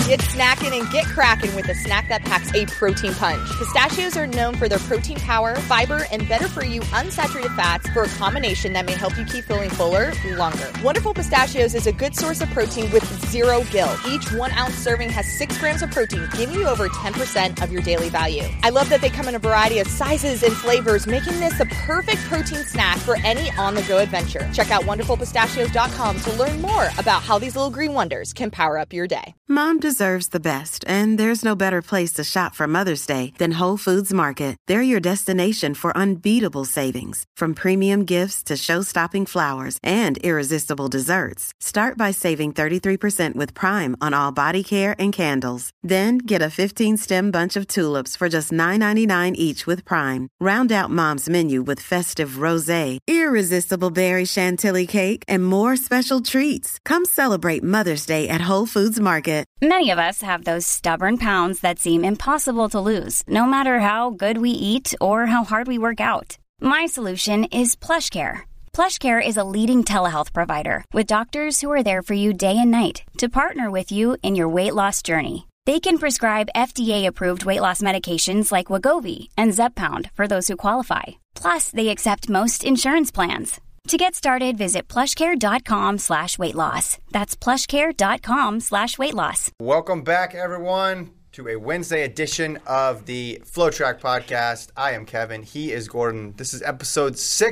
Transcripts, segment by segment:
Get snacking and get cracking with a snack that packs a protein punch. Pistachios are known for their protein power, fiber, and better-for-you unsaturated fats for a combination that may help you keep feeling fuller longer. Wonderful Pistachios is a good source of protein with zero guilt. Each 1 ounce serving has 6 grams of protein, giving you over 10% of your daily value. I love that they come in a variety of sizes and flavors, making this the perfect protein snack for any on-the-go adventure. Check out WonderfulPistachios.com to learn more about how these little green wonders can power up your day. Mom deserves the best, and there's no better place to shop for Mother's Day than Whole Foods Market. They're your destination for unbeatable savings, from premium gifts to show-stopping flowers and irresistible desserts. Start by saving 33% with Prime on all body care and candles. Then get a 15-stem bunch of tulips for just $9.99 each with Prime. Round out Mom's menu with festive rosé, irresistible berry chantilly cake, and more special treats. Come celebrate Mother's Day at Whole Foods Market. Many of us have those stubborn pounds that seem impossible to lose, no matter how good we eat or how hard we work out. My solution is PlushCare. PlushCare is a leading telehealth provider with doctors who are there for you day and night to partner with you in your weight loss journey. They can prescribe FDA-approved weight loss medications like Wegovy and Zepbound for those who qualify. Plus, they accept most insurance plans. To get started, visit plushcare.com/weightloss. That's plushcare.com/weightloss. Welcome back, everyone, to a Wednesday edition of the FloTrack Podcast. I am Kevin. He is Gordon. This is episode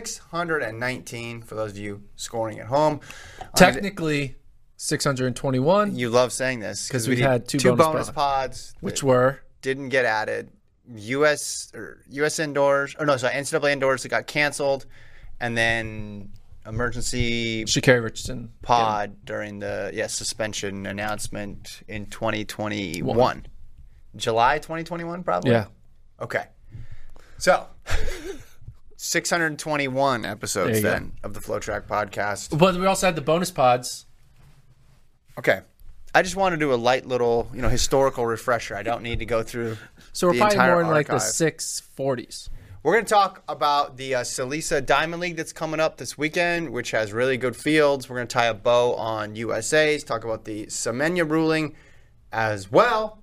619 for those of you scoring at home. Technically, 621. You love saying this because we had two bonus pods, which were didn't get added. U.S. indoors, NCAA indoors that got canceled. And then emergency Sha'Carri Richardson pod during the suspension announcement in 2021. July 2021, probably? Yeah. Okay. So, 621 episodes then of the FloTrack Podcast. But we also had the bonus pods. Okay. I just want to do a light little, historical refresher. I don't need to go through So we're the probably entire more in like archive. the 640s. We're going to talk about the Salisa Diamond League that's coming up this weekend, which has really good fields. We're going to tie a bow on USA's, talk about the Semenya ruling as well.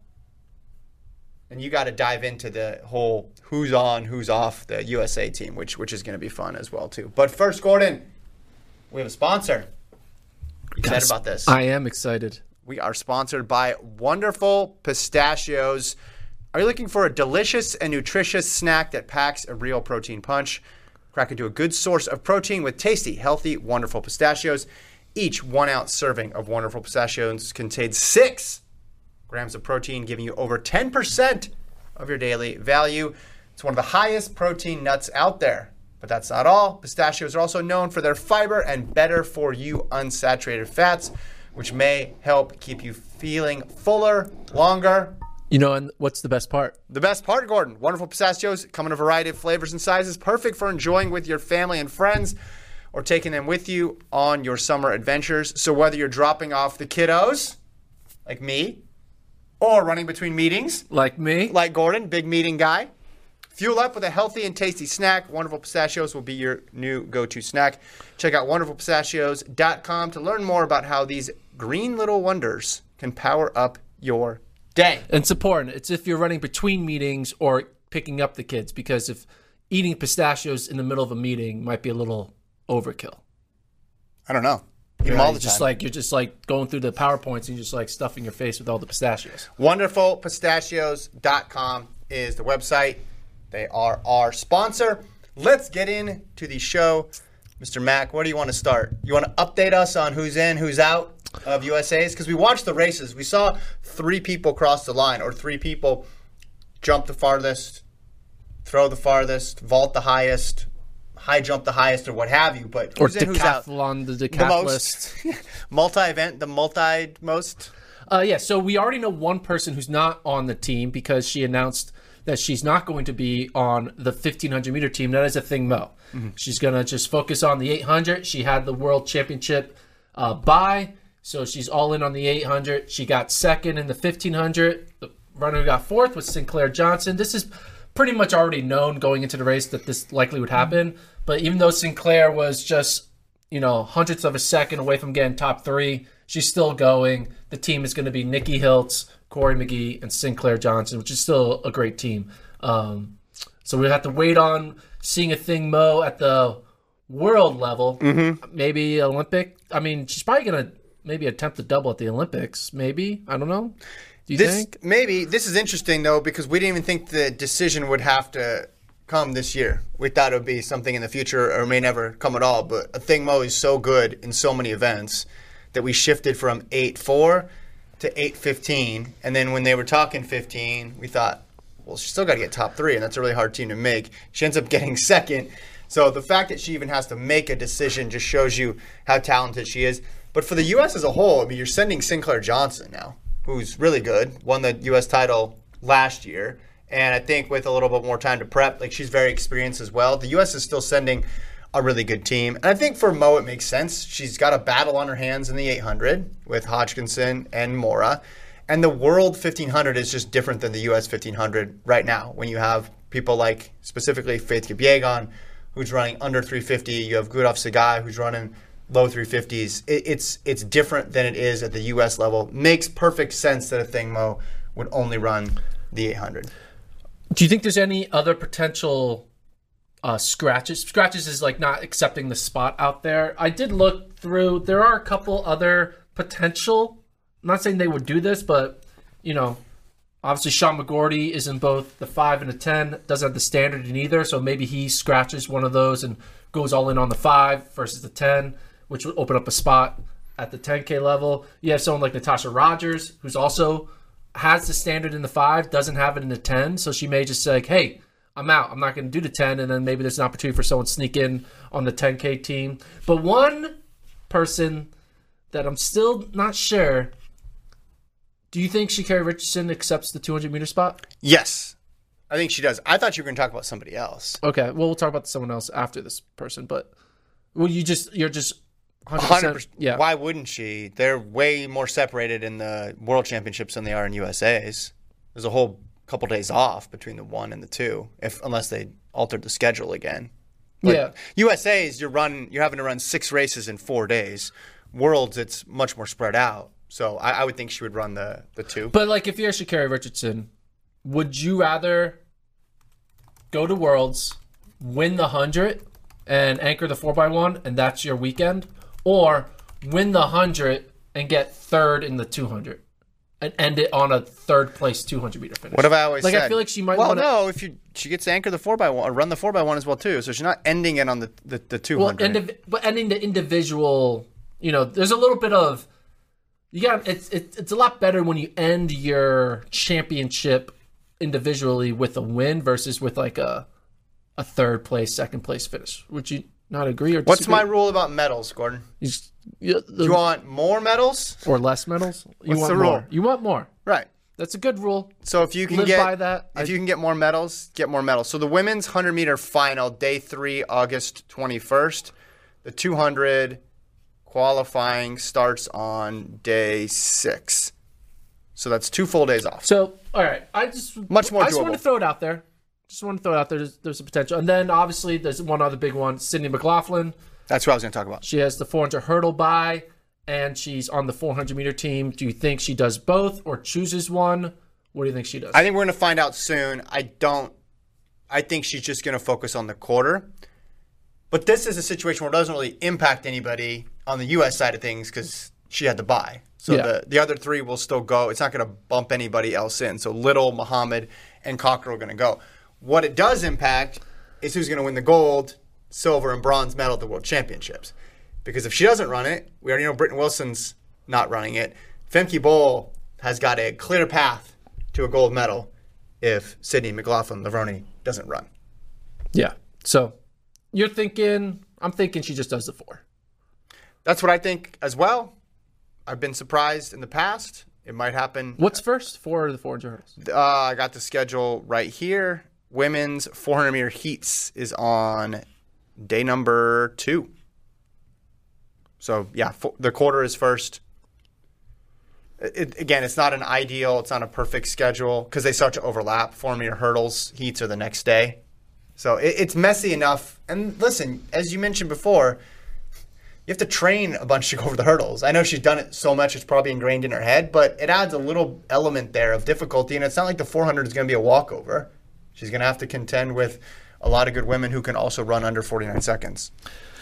And you got to dive into the whole who's on, who's off the USA team, which is going to be fun as well, too. But first, Gordon, we have a sponsor. You excited about this? I am excited. We are sponsored by Wonderful Pistachios. Are you looking for a delicious and nutritious snack that packs a real protein punch? Crack into a good source of protein with tasty, healthy, Wonderful Pistachios. Each 1 ounce serving of Wonderful Pistachios contains 6 grams of protein, giving you over 10% of your daily value. It's one of the highest protein nuts out there. But that's not all. Pistachios are also known for their fiber and better-for-you unsaturated fats, which may help keep you feeling fuller, longer. And what's the best part? The best part, Gordon. Wonderful Pistachios come in a variety of flavors and sizes, perfect for enjoying with your family and friends or taking them with you on your summer adventures. So whether you're dropping off the kiddos, like me, or running between meetings, like me, like Gordon, big meeting guy, fuel up with a healthy and tasty snack. Wonderful Pistachios will be your new go-to snack. Check out wonderfulpistachios.com to learn more about how these green little wonders can power up your day. It's important. It's if you're running between meetings or picking up the kids, because if eating pistachios in the middle of a meeting might be a little overkill. I don't know. Eat them all the time. You're just like going through the PowerPoints and you're just like stuffing your face with all the pistachios. WonderfulPistachios.com is the website. They are our sponsor. Let's get into the show. Mr. Mack, where do you want to start? You want to update us on who's in, who's out of USA's? Because we watched the races. We saw 3 people cross the line, or 3 people jump the farthest, throw the farthest, vault the highest, high jump the highest, or what have you. But who's in, who's out? Decathlon, the decathlist. The most. Multi-event, the multi-most. So we already know one person who's not on the team because she announced that she's not going to be on the 1,500-meter team. That is a thing, Mo. Mm-hmm. She's going to just focus on the 800. She had the World Championship bye, so she's all in on the 800. She got second in the 1,500. The runner who got fourth was Sinclair Johnson. This is pretty much already known going into the race that this likely would happen. But even though Sinclair was just, hundredths of a second away from getting top 3, she's still going. the team is going to be Nikki Hiltz, Corey McGee, and Sinclair Johnson, which is still a great team. So we have to wait on seeing Athing Mu at the world level, maybe Olympic. I mean, she's probably going to maybe attempt a double at the Olympics, maybe. I don't know. Do you think? Maybe. This is interesting, though, because we didn't even think the decision would have to come this year. We thought it would be something in the future or may never come at all. But Athing Mu is so good in so many events that we shifted from 8-4 to 8-15. And then when they were talking 15, we thought, well, she's still got to get top 3, and that's a really hard team to make. She ends up getting second. So the fact that she even has to make a decision just shows you how talented she is. But for the U.S. as a whole, I mean, you're sending Sinclair Johnson now, who's really good, won the U.S. title last year. And I think with a little bit more time to prep, like she's very experienced as well. The U.S. is still sending a really good team. And I think for Mo, it makes sense. She's got a battle on her hands in the 800 with Hodgkinson and Mora. And the World 1500 is just different than the U.S. 1500 right now. When you have people like specifically Faith Kipyegon, who's running under 350. You have Gudaf Sagai, who's running low 350s. It's different than it is at the U.S. level. Makes perfect sense that Athing Mu would only run the 800. Do you think there's any other potential scratches? Scratches is like not accepting the spot out there. I did look through. There are a couple other potential. I'm not saying they would do this, but, you know, obviously Sean McGorty is in both the 5 and the 10. Doesn't have the standard in either, so maybe he scratches one of those and goes all in on the 5 versus the 10, which would open up a spot at the 10K level. You have someone like Natasha Rogers, who's also has the standard in the 5, doesn't have it in the 10, so she may just say, like, hey, I'm out. I'm not going to do the 10, and then maybe there's an opportunity for someone to sneak in on the 10K team. But one person that I'm still not sure, do you think Sha'Carri Richardson accepts the 200-meter spot? Yes. I think she does. I thought you were going to talk about somebody else. Okay, well, we'll talk about someone else after this person, but you're just 100%. Yeah. Why wouldn't she? They're way more separated in the World Championships than they are in USA's. There's a whole couple days off between the 1 and the 2, unless they altered the schedule again. But yeah. USA's, you're having to run 6 races in 4 days. Worlds, it's much more spread out. So I would think she would run the 2. But like, if you're Sha'Carri Richardson, would you rather go to Worlds, win the 100, and anchor the 4x1, and that's your weekend, or win the 100 and get 3rd in the 200 and end it on a 3rd place 200-meter finish? What have I always said? I feel like she might. Well, no, she gets to anchor the 4x1 or run the 4x1 as well too. So she's not ending it on the 200. Well, but ending the individual, there's a little bit of. It's a lot better when you end your championship individually with a win versus with like a 3rd place, 2nd place finish. Would you not agree or disagree? What's my rule about medals, Gordon? Do you want more medals or less medals? What's the rule? More. You want more, right? That's a good rule. So if you can you can get more medals, get more medals. So the women's 100-meter final, day 3, August 21st. The 200. Qualifying starts on day 6. So that's 2 full days off. So, all right. I just want to throw it out there. There's a potential. And then, obviously, there's one other big one, Sydney McLaughlin. That's what I was going to talk about. She has the 400 hurdle bye, and she's on the 400-meter team. Do you think she does both or chooses one? What do you think she does? I think we're going to find out soon. I think she's just going to focus on the quarter. But this is a situation where it doesn't really impact anybody on the U.S. side of things because she had the bye. So the other 3 will still go. It's not going to bump anybody else in. So Little, Muhammad, and Cockrell are going to go. What it does impact is who's going to win the gold, silver, and bronze medal at the World Championships. Because if she doesn't run it, we already know Britton Wilson's not running it. Femke Bol has got a clear path to a gold medal if Sydney McLaughlin-Levrone doesn't run. Yeah. So I'm thinking she just does the 4. That's what I think as well. I've been surprised in the past. It might happen. What's first? 4 or the 400 hurdles? I got the schedule right here. Women's 400-meter heats is on day number 2. So, yeah, the quarter is first. Again, it's not an ideal, it's not a perfect schedule because they start to overlap. 400-meter hurdles, heats are the next day. So it's messy enough. And listen, as you mentioned before, you have to train a bunch to go over the hurdles. I know she's done it so much it's probably ingrained in her head, but it adds a little element there of difficulty, and it's not like the 400 is going to be a walkover. She's going to have to contend with a lot of good women who can also run under 49 seconds.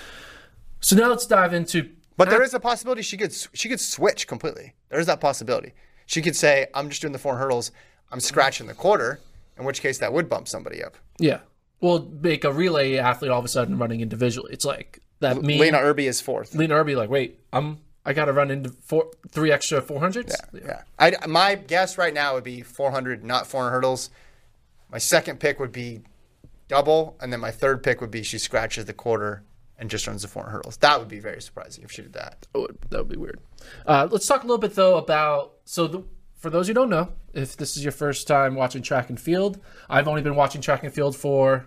So now let's dive into... But there is a possibility she could switch completely. There is that possibility. She could say, I'm just doing the 400 hurdles, I'm scratching the quarter, in which case that would bump somebody up. Yeah. Well, make a relay athlete all of a sudden running individually. It's like that meme. Lena Irby is fourth. Lena Irby, like, wait, I got to run into 3 extra 400s? Yeah. My guess right now would be 400, not 400 hurdles. My second pick would be double, and then my third pick would be she scratches the quarter and just runs the 400 hurdles. That would be very surprising if she did that. That would be weird. Let's talk a little bit, though, about... for those who don't know, if this is your first time watching track and field, I've only been watching track and field for...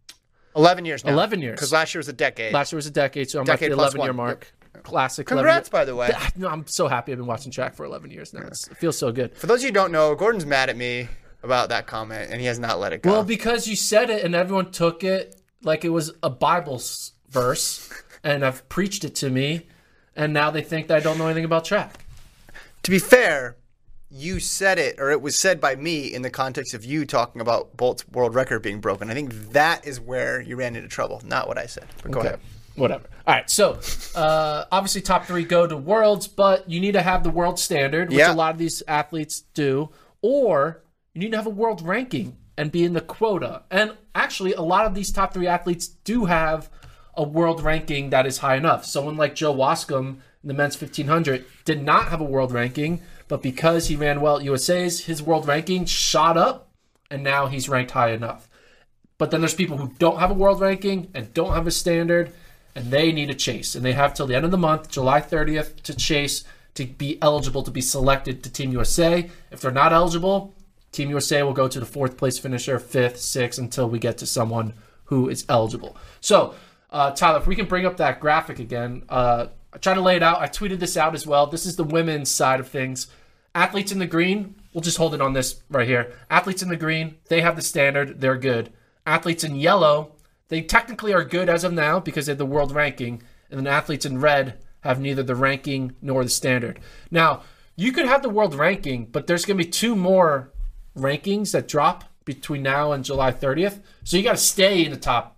11 years now. 11 years. Because last year was a decade. Last year was a decade, so I'm at the 11-year mark. Yep. Classic. Congrats, by the way. No, I'm so happy I've been watching track for 11 years now. It feels so good. For those of you who don't know, Gordon's mad at me about that comment, and he has not let it go. Well, because you said it, and everyone took it like it was a Bible verse, and I've preached it to me, and now they think that I don't know anything about track. To be fair, you said it, or it was said by me in the context of you talking about Bolt's world record being broken. I think that is where you ran into trouble, not what I said. But go ahead. Whatever. All right, so obviously top 3 go to Worlds, but you need to have the world standard, which a lot of these athletes do, or you need to have a world ranking and be in the quota. And actually, a lot of these top 3 athletes do have a world ranking that is high enough. Someone like Joe Wascom in the men's 1500 did not have a world ranking, but because he ran well at USA's, his world ranking shot up, and now he's ranked high enough. But then there's people who don't have a world ranking and don't have a standard, and they need to chase. And they have till the end of the month, July 30th, to chase to be eligible to be selected to Team USA. If they're not eligible, Team USA will go to the 4th place finisher, 5th, 6th, until we get to someone who is eligible. So, Tyler, if we can bring up that graphic again. I tried to lay it out. I tweeted this out as well. This is the women's side of things. Athletes in the green, we'll just hold it on this right here. Athletes in the green, they have the standard. They're good. Athletes in yellow, they technically are good as of now because they have the world ranking. And then athletes in red have neither the ranking nor the standard. Now, you could have the world ranking, but there's going to be 2 more rankings that drop between now and July 30th. So you got to stay in the top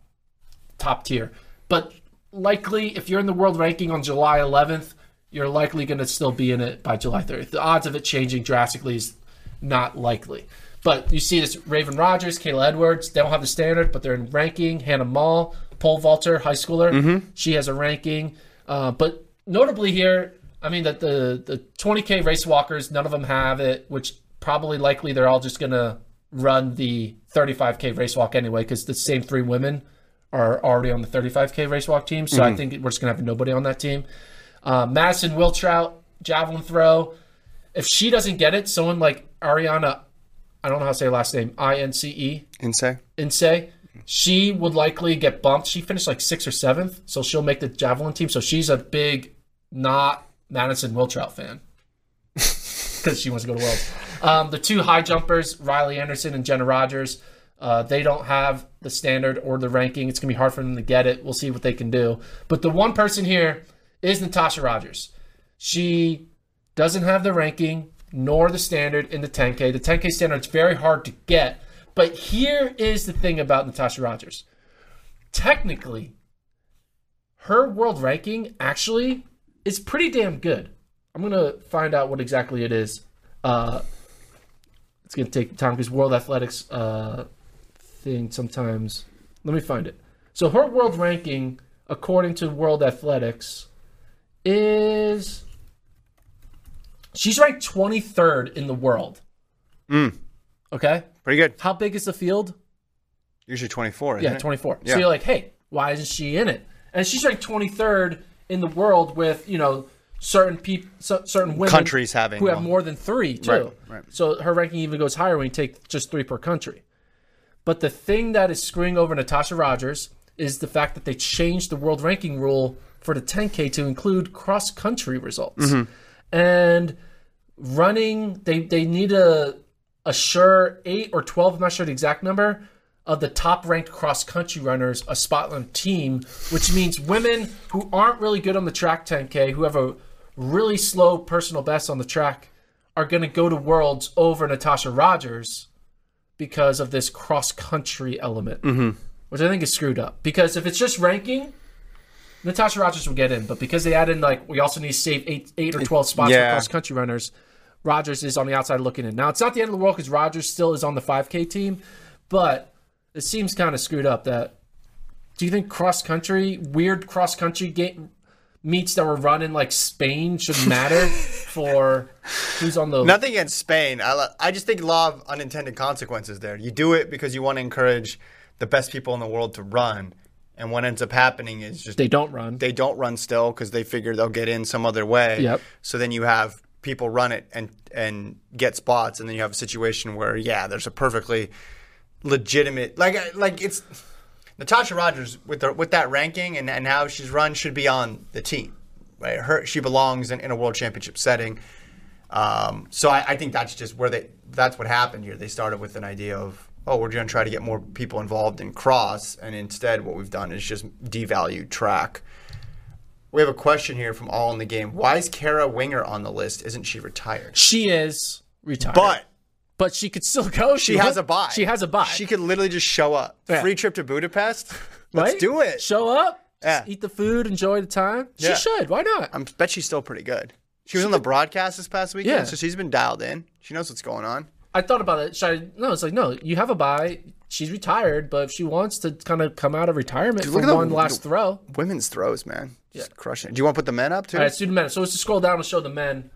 tier. But likely, if you're in the world ranking on July 11th, you're likely going to still be in it by July 30th. The odds of it changing drastically is not likely. But you see this Raven Rogers, Kayla Edwards, they don't have the standard, but they're in ranking. Hannah Mall, pole vaulter, high schooler, she has a ranking. But notably here, I mean, that the 20K race walkers, none of them have it, which probably likely they're all just going to run the 35K race walk anyway, because the same 3 women are already on the 35K race walk team. So I think we're just going to have nobody on that team. Madison Wiltrout, javelin throw. If she doesn't get it, someone like Ariana, I don't know how to say her last name, Ince, she would likely get bumped. She finished like 6th or 7th, so she'll make the javelin team. So she's a big, not Madison Wiltrout fan because she wants to go to Worlds. The 2 high jumpers, Riley Anderson and Jenna Rogers, they don't have the standard or the ranking. It's going to be hard for them to get it. We'll see what they can do. But the one person here is Natasha Rogers. She doesn't have the ranking nor the standard in the 10K. The 10K standard is very hard to get. But here is the thing about Natasha Rogers. Technically, her world ranking actually is pretty damn good. I'm going to find out what exactly it is. It's going to take time because World Athletics thing sometimes. Let me find it. So her world ranking, according to World Athletics, is... she's ranked 23rd in the world. Okay? Pretty good. How big is the field? Usually 24, isn't it? 24. Yeah. So you're like, hey, why isn't she in it? And she's ranked 23rd in the world with, certain people, certain women countries having who have more than 3 too. Right. So her ranking even goes higher when you take just 3 per country. But the thing that is screwing over Natasha Rogers is the fact that they changed the world ranking rule for the 10K to include cross-country results. And running, they need a sure 8 or 12, I'm not sure the exact number, of the top-ranked cross-country runners a spot on the team, which means women who aren't really good on the track 10K, who have a really slow personal best on the track, are going to go to Worlds over Natasha Rogers because of this cross-country element, which I think is screwed up. Because if it's just ranking, Natasha Rogers will get in. But because they add in, like, we also need to save 8 or 12 spots for cross-country runners, Rogers is on the outside looking in. Now, it's not the end of the world because Rogers still is on the 5K team, but it seems kind of screwed up that. Do you think weird cross-country meets that were run in like Spain should matter for who's on the... Nothing against Spain. I just think law of unintended consequences there. You do it because you want to encourage the best people in the world to run. And what ends up happening is just... They don't run. They don't run still because they figure they'll get in some other way. Yep. So then you have people run it and get spots. And then you have a situation where, there's a perfectly legitimate... Like it's... Natasha Rogers, with that ranking and how she's run, should be on the team. Right? She belongs in a world championship setting. So I think that's just that's what happened here. They started with an idea of, we're going to try to get more people involved in cross, and instead what we've done is just devalue track. We have a question here from All in the Game. Why is Kara Winger on the list? Isn't she retired? She is retired. But she could still go. She has a bye. She has a bye. She could literally just show up. Yeah. Free trip to Budapest. Let's do it. Show up. Yeah. Eat the food. Enjoy the time. Yeah. She should. Why not? I bet she's still pretty good. She was on the broadcast this past weekend, so she's been dialed in. She knows what's going on. I thought about it. No, you have a bye. She's retired, but if she wants to kind of come out of retirement for one last throw. Women's throws, man. Just crushing it. Do you want to put the men up, too? All right, let's do the men. So let's just scroll down and show the men.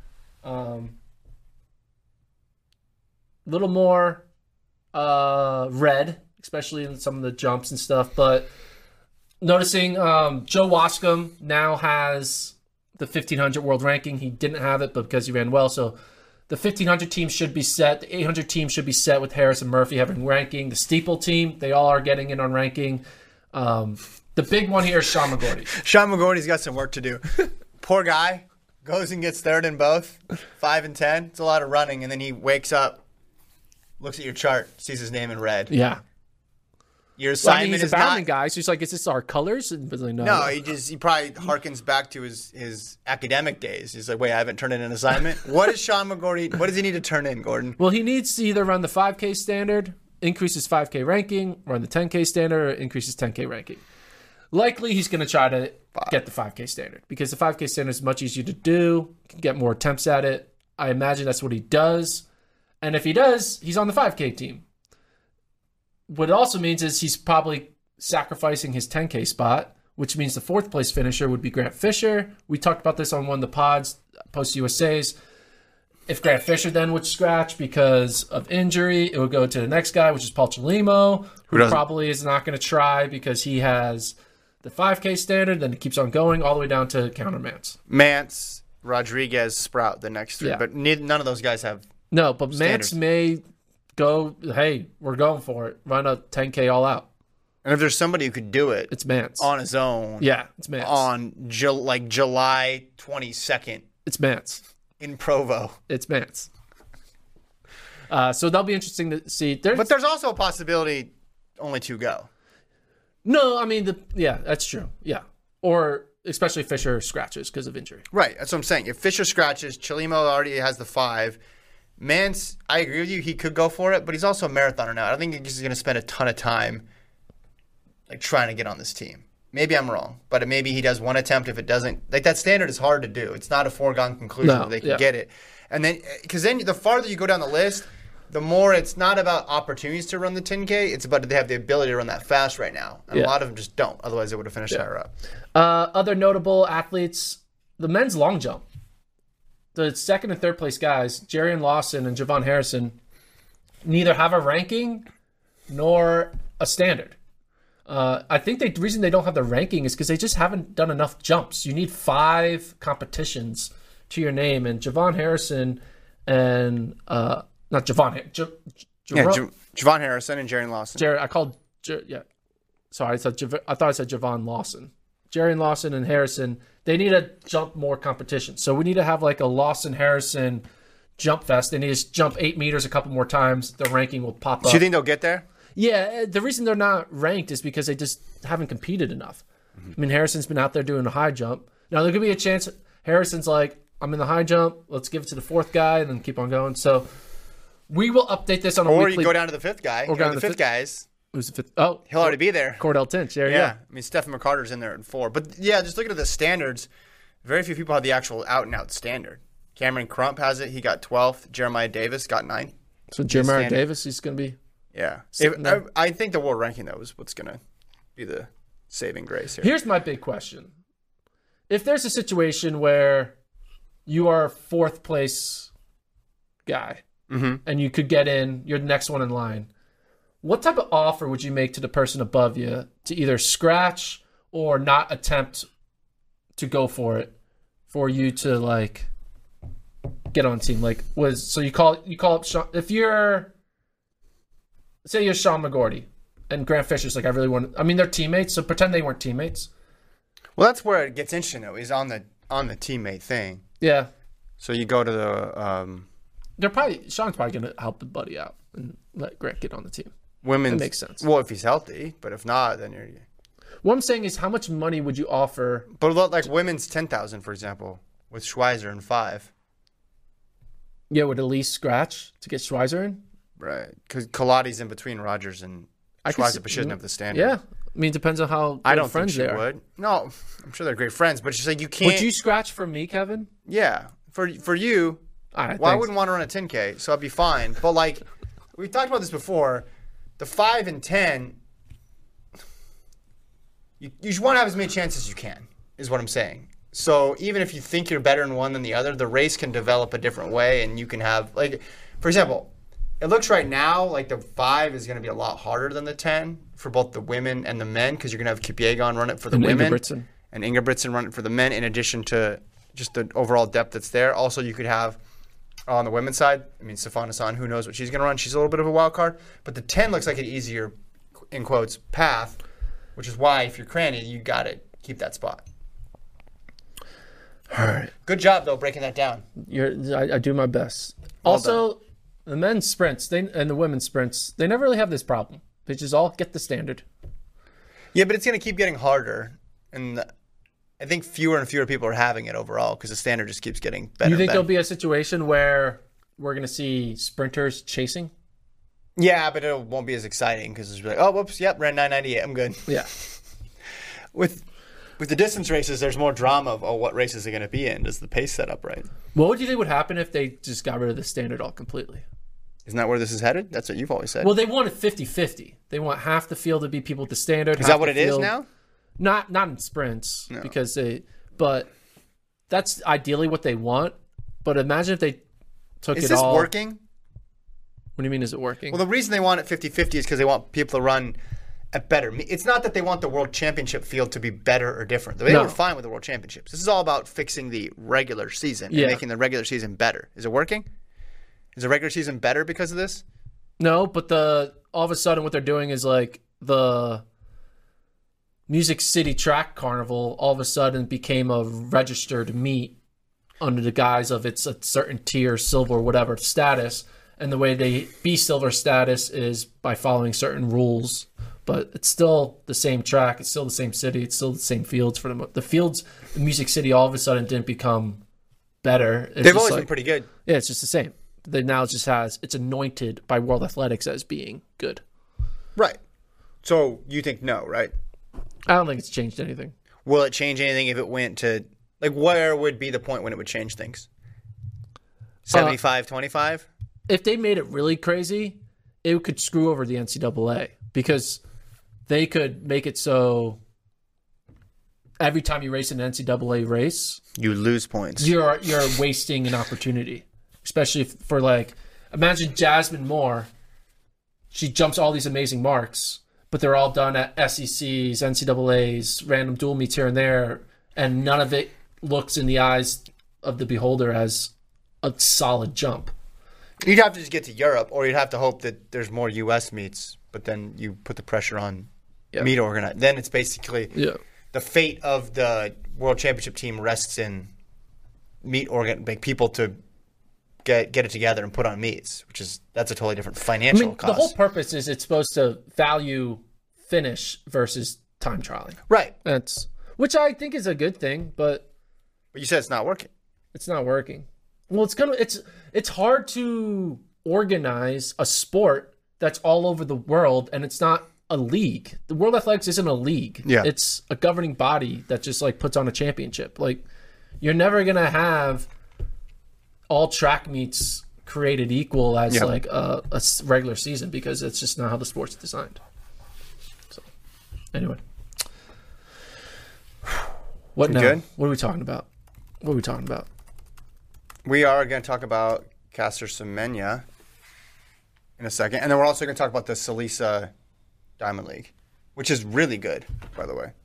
Little more red, especially in some of the jumps and stuff. But noticing Joe Wascom now has the 1,500 world ranking. He didn't have it, but because he ran well. So the 1,500 team should be set. The 800 team should be set with Harris and Murphy having ranking. The steeple team, they all are getting in on ranking. The big one here is Sean McGorty. Sean McGorty's got some work to do. Poor guy. Goes and gets third in both. 5 and 10. It's a lot of running. And then he wakes up, looks at your chart, sees his name in red. Yeah. Your assignment he's is a bounding not... guy, so he's like, is this our colors? And like, no, he probably harkens back to his academic days. He's like, wait, I haven't turned in an assignment? What does Sean McGorty, what does he need to turn in, Gordon? Well, he needs to either run the 5K standard, increase his 5K ranking, run the 10K standard, or increase his 10K ranking. Likely, he's going to try to get the 5K standard because the 5K standard is much easier to do. You can get more attempts at it. I imagine that's what he does. And if he does, he's on the 5K team. What it also means is he's probably sacrificing his 10K spot, which means the fourth place finisher would be Grant Fisher. We talked about this on one of the pods, Post USA's. If Grant Fisher then would scratch because of injury, it would go to the next guy, which is Paul Chelimo, who probably is not going to try because he has the 5K standard, then it keeps on going all the way down to Counter Mance. Mance, Rodriguez, Sprout, the next three. Yeah. But none of those guys have No, but standards. Mance may go, hey, we're going for it. Run a 10K all out. And if there's somebody who could do it, it's Mance. On his own. Yeah, it's Mance. On July 22nd. It's Mance. In Provo. It's Mance. So that'll be interesting to see. But there's also a possibility only two go. No, I mean, that's true. Yeah. Or especially Fisher scratches because of injury. Right. That's what I'm saying. If Fisher scratches, Chelimo already has the 5. Mance, I agree with you. He could go for it, but he's also a marathoner now. I don't think he's going to spend a ton of time trying to get on this team. Maybe I'm wrong, but maybe he does one attempt. If it doesn't, that standard is hard to do. It's not a foregone conclusion that they can get it. And then, because then the farther you go down the list, the more it's not about opportunities to run the 10K. It's about they have the ability to run that fast right now. And a lot of them just don't. Otherwise, they would have finished higher up. Other notable athletes, the men's long jump. The second and third place guys, Jerian Lawson and Javon Harrison, neither have a ranking nor a standard. I think the reason they don't have the ranking is because they just haven't done enough jumps. You need 5 competitions to your name. And Javon Harrison and... not Javon. Javon Harrison and Jerian Lawson. Sorry, I thought I said Javon Lawson. Jerian Lawson and Harrison, they need to jump more competition. So we need to have like a Lawson-Harrison jump fest. They need to jump 8 meters a couple more times. The ranking will pop up. Do you think they'll get there? Yeah, the reason they're not ranked is because they just haven't competed enough. I mean, Harrison's been out there doing a high jump. Now, there could be a chance Harrison's like, I'm in the high jump. Let's give it to the fourth guy and then keep on going. So we will update this on a weekly. Or you go down to the fifth guy. Or down to the fifth guys. Who's the fifth? Oh, he'll already be there. Cordell Tinch. There you Yeah. go. I mean, Stephen McCarter's in there at 4. But, yeah, just looking at the standards, very few people have the actual out-and-out standard. Cameron Crump has it. He got 12th. Jeremiah Davis got 9th. So Jeremiah Davis, he's going to be... Yeah. I think the world ranking, though, is what's going to be the saving grace here. Here's my big question. If there's a situation where you are a fourth place guy and you could get in, you're the next one in line, what type of offer would you make to the person above you to either scratch or not attempt to go for it for you to, like, get on the team? Like, so you call up Sean, if you're, say you're Sean McGorty and Grant Fisher's like, I really want to, I mean, they're teammates, so pretend they weren't teammates. Well, that's where it gets interesting, though. He's on the teammate thing. Yeah. So you go to the Sean's probably going to help the buddy out and let Grant get on the team. women's. That makes sense. Well, if he's healthy, but if not, then you're. What I'm saying is, how much money would you offer? But like women's 10,000, for example, with Schweizer in 5. Yeah, would at least scratch to get Schweizer in? Right, because Kaladi's in between Rogers and Schweizer, but she doesn't have the standard. Yeah, I mean, it depends on how I don't friends think she they are. would. No, I'm sure they're great friends, but it's just like you can't. Would you scratch for me, Kevin? Yeah, for you. All right, well, I wouldn't want to run a 10K, so I'd be fine. But like we've talked about this before, the 5 and 10, you should want to have as many chances as you can, is what I'm saying. So even if you think you're better in one than the other, the race can develop a different way, and you can have, like, for example, it looks right now like the 5 is going to be a lot harder than the 10 for both the women and the men, because you're going to have Kipyegon run it for the women. And Ingebrigtsen run it for the men, in addition to just the overall depth that's there. Also, you could have on the women's side, I mean, Sifan Hassan, who knows what she's going to run. She's a little bit of a wild card. But the 10 looks like an easier, in quotes, path, which is why if you're Cranny, you got to keep that spot. All right. Good job, though, breaking that down. I do my best. Well also, done. The men's sprints and the women's sprints, they never really have this problem. They just all get the standard. Yeah, but it's going to keep getting harder. And I think fewer and fewer people are having it overall because the standard just keeps getting better. You think there'll be a situation where we're going to see sprinters chasing? Yeah, but it won't be as exciting because it's like, oh, whoops, yep, ran 998, I'm good. Yeah. With the distance races, there's more drama of, what races are going to be in. Does the pace set up right? What would you think would happen if they just got rid of the standard all completely? Isn't that where this is headed? That's what you've always said. Well, they want it 50-50. They want half the field to be people with the standard. Is that what it is now? Not in sprints, no. But that's ideally what they want. But imagine if they took it all. Is this working? What do you mean, is it working? Well, the reason they want it 50-50 is because they want people to run at better. It's not that they want the World Championship field to be better or different. They were fine with the World Championships. This is all about fixing the regular season and making the regular season better. Is it working? Is the regular season better because of this? No, but all of a sudden what they're doing is like the Music City Track Carnival all of a sudden became a registered meet under the guise of it's a certain tier, silver, whatever status. And the way they be silver status is by following certain rules. But it's still the same track. It's still the same city. It's still the same fields for them. The fields in Music City all of a sudden didn't become better. They've always been pretty good. Yeah, it's just the same. They now just it's anointed by World Athletics as being good. Right. So you think no, right? I don't think it's changed anything. Will it change anything if it went to, like, where would be the point when it would change things? 75-25? If they made it really crazy, it could screw over the NCAA because they could make it so every time you race an NCAA race, you lose points. You're wasting an opportunity, especially for, like, imagine Jasmine Moore. She jumps all these amazing marks, but they're all done at SECs, NCAAs, random dual meets here and there, and none of it looks in the eyes of the beholder as a solid jump. You'd have to just get to Europe, or you'd have to hope that there's more U.S. meets, but then you put the pressure on meet organize. Then it's basically the fate of the World Championship team rests in meet organ, like people to get it together and put on meets, that's a totally different financial cost. The whole purpose is it's supposed to value finish versus time trialing. Right. Which I think is a good thing, but you said it's not working. It's not working. Well, it's hard to organize a sport that's all over the world, and it's not a league. The World Athletics isn't a league. Yeah. It's a governing body that just like puts on a championship. Like, you're never gonna have all track meets created equal as like a regular season, because it's just not how the sport's designed. So, anyway, what now? Good? What are we talking about? We are going to talk about Caster Semenya in a second, and then we're also going to talk about the Salisa Diamond League, which is really good, by the way.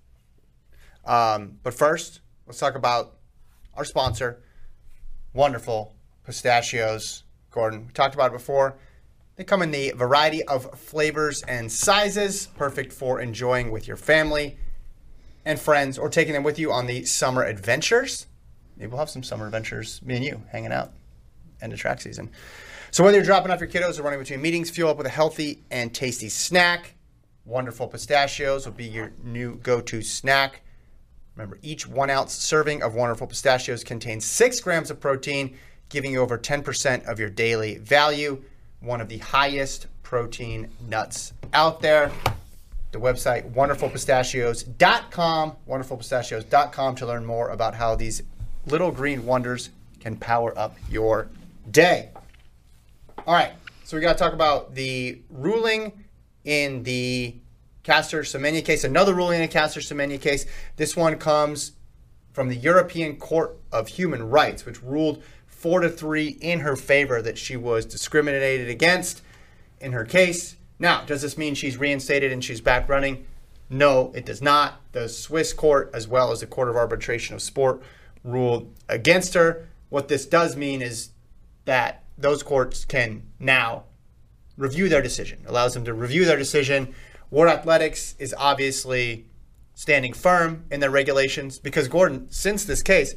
But first, let's talk about our sponsor, Wonderful Pistachios. Gordon, we talked about it before. They come in the variety of flavors and sizes, perfect for enjoying with your family and friends, or taking them with you on the summer adventures. Maybe we'll have some summer adventures, me and you, hanging out, end of track season. So whether you're dropping off your kiddos or running between meetings, fuel up with a healthy and tasty snack. Wonderful Pistachios will be your new go-to snack. Remember, each 1 ounce serving of Wonderful Pistachios contains 6 grams of protein, giving you over 10% of your daily value. One of the highest protein nuts out there. The website, wonderfulpistachios.com, wonderfulpistachios.com, to learn more about how these little green wonders can power up your day. All right, so we got to talk about the ruling in the Caster Semenya case, another ruling in the Caster Semenya case. This one comes from the European Court of Human Rights, which ruled 4-3 in her favor that she was discriminated against in her case. Now, does this mean she's reinstated and she's back running? No, it does not. The Swiss court, as well as the Court of Arbitration of Sport, ruled against her. What this does mean is that those courts can now review their decision, allows them to review their decision. World Athletics is obviously standing firm in their regulations because, Gordon, since this case,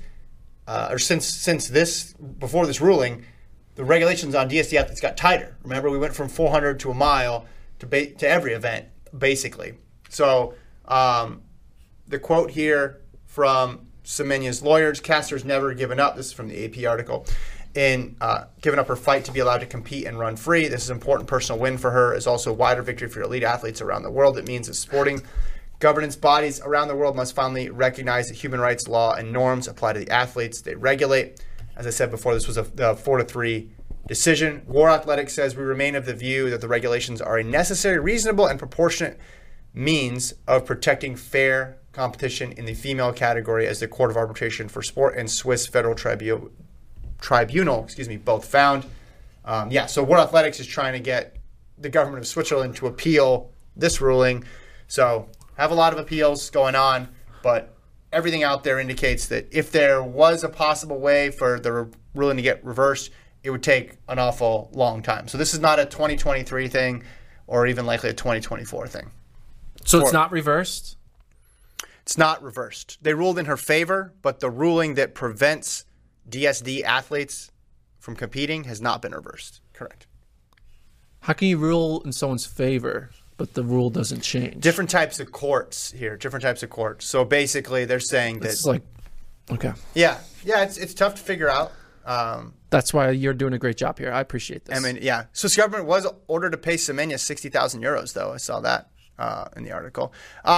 before this ruling, the regulations on DSD athletes got tighter. Remember, we went from 400 to a mile to every event, basically. So the quote here from Semenya's lawyers, Caster's never given up. This is from the AP article. In giving up her fight to be allowed to compete and run free. This is an important personal win for her. It's also a wider victory for elite athletes around the world. It means that sporting governance bodies around the world must finally recognize that human rights law and norms apply to the athletes they regulate. As I said before, this was a 4-3 decision. World Athletics says we remain of the view that the regulations are a necessary, reasonable, and proportionate means of protecting fair competition in the female category, as the Court of Arbitration for Sport and Swiss Federal Tribunal, both found. So World Athletics is trying to get the government of Switzerland to appeal this ruling. So have a lot of appeals going on, but everything out there indicates that if there was a possible way for the ruling to get reversed, it would take an awful long time. So this is not a 2023 thing or even likely a 2024 thing. So it's not reversed? It's not reversed. They ruled in her favor, but the ruling that prevents DSD athletes from competing has not been reversed. Correct. How can you rule in someone's favor, but the rule doesn't change? Different types of courts here. Different types of courts. So basically, they're saying that it's like, okay, yeah, it's tough to figure out. That's why you're doing a great job here. I appreciate this. I mean, yeah. Swiss government was ordered to pay Semenya 60,000 euros, though. I saw that in the article.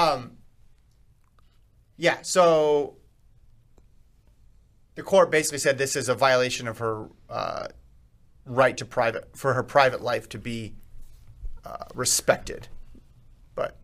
So the court basically said this is a violation of her right to her private life to be respected. But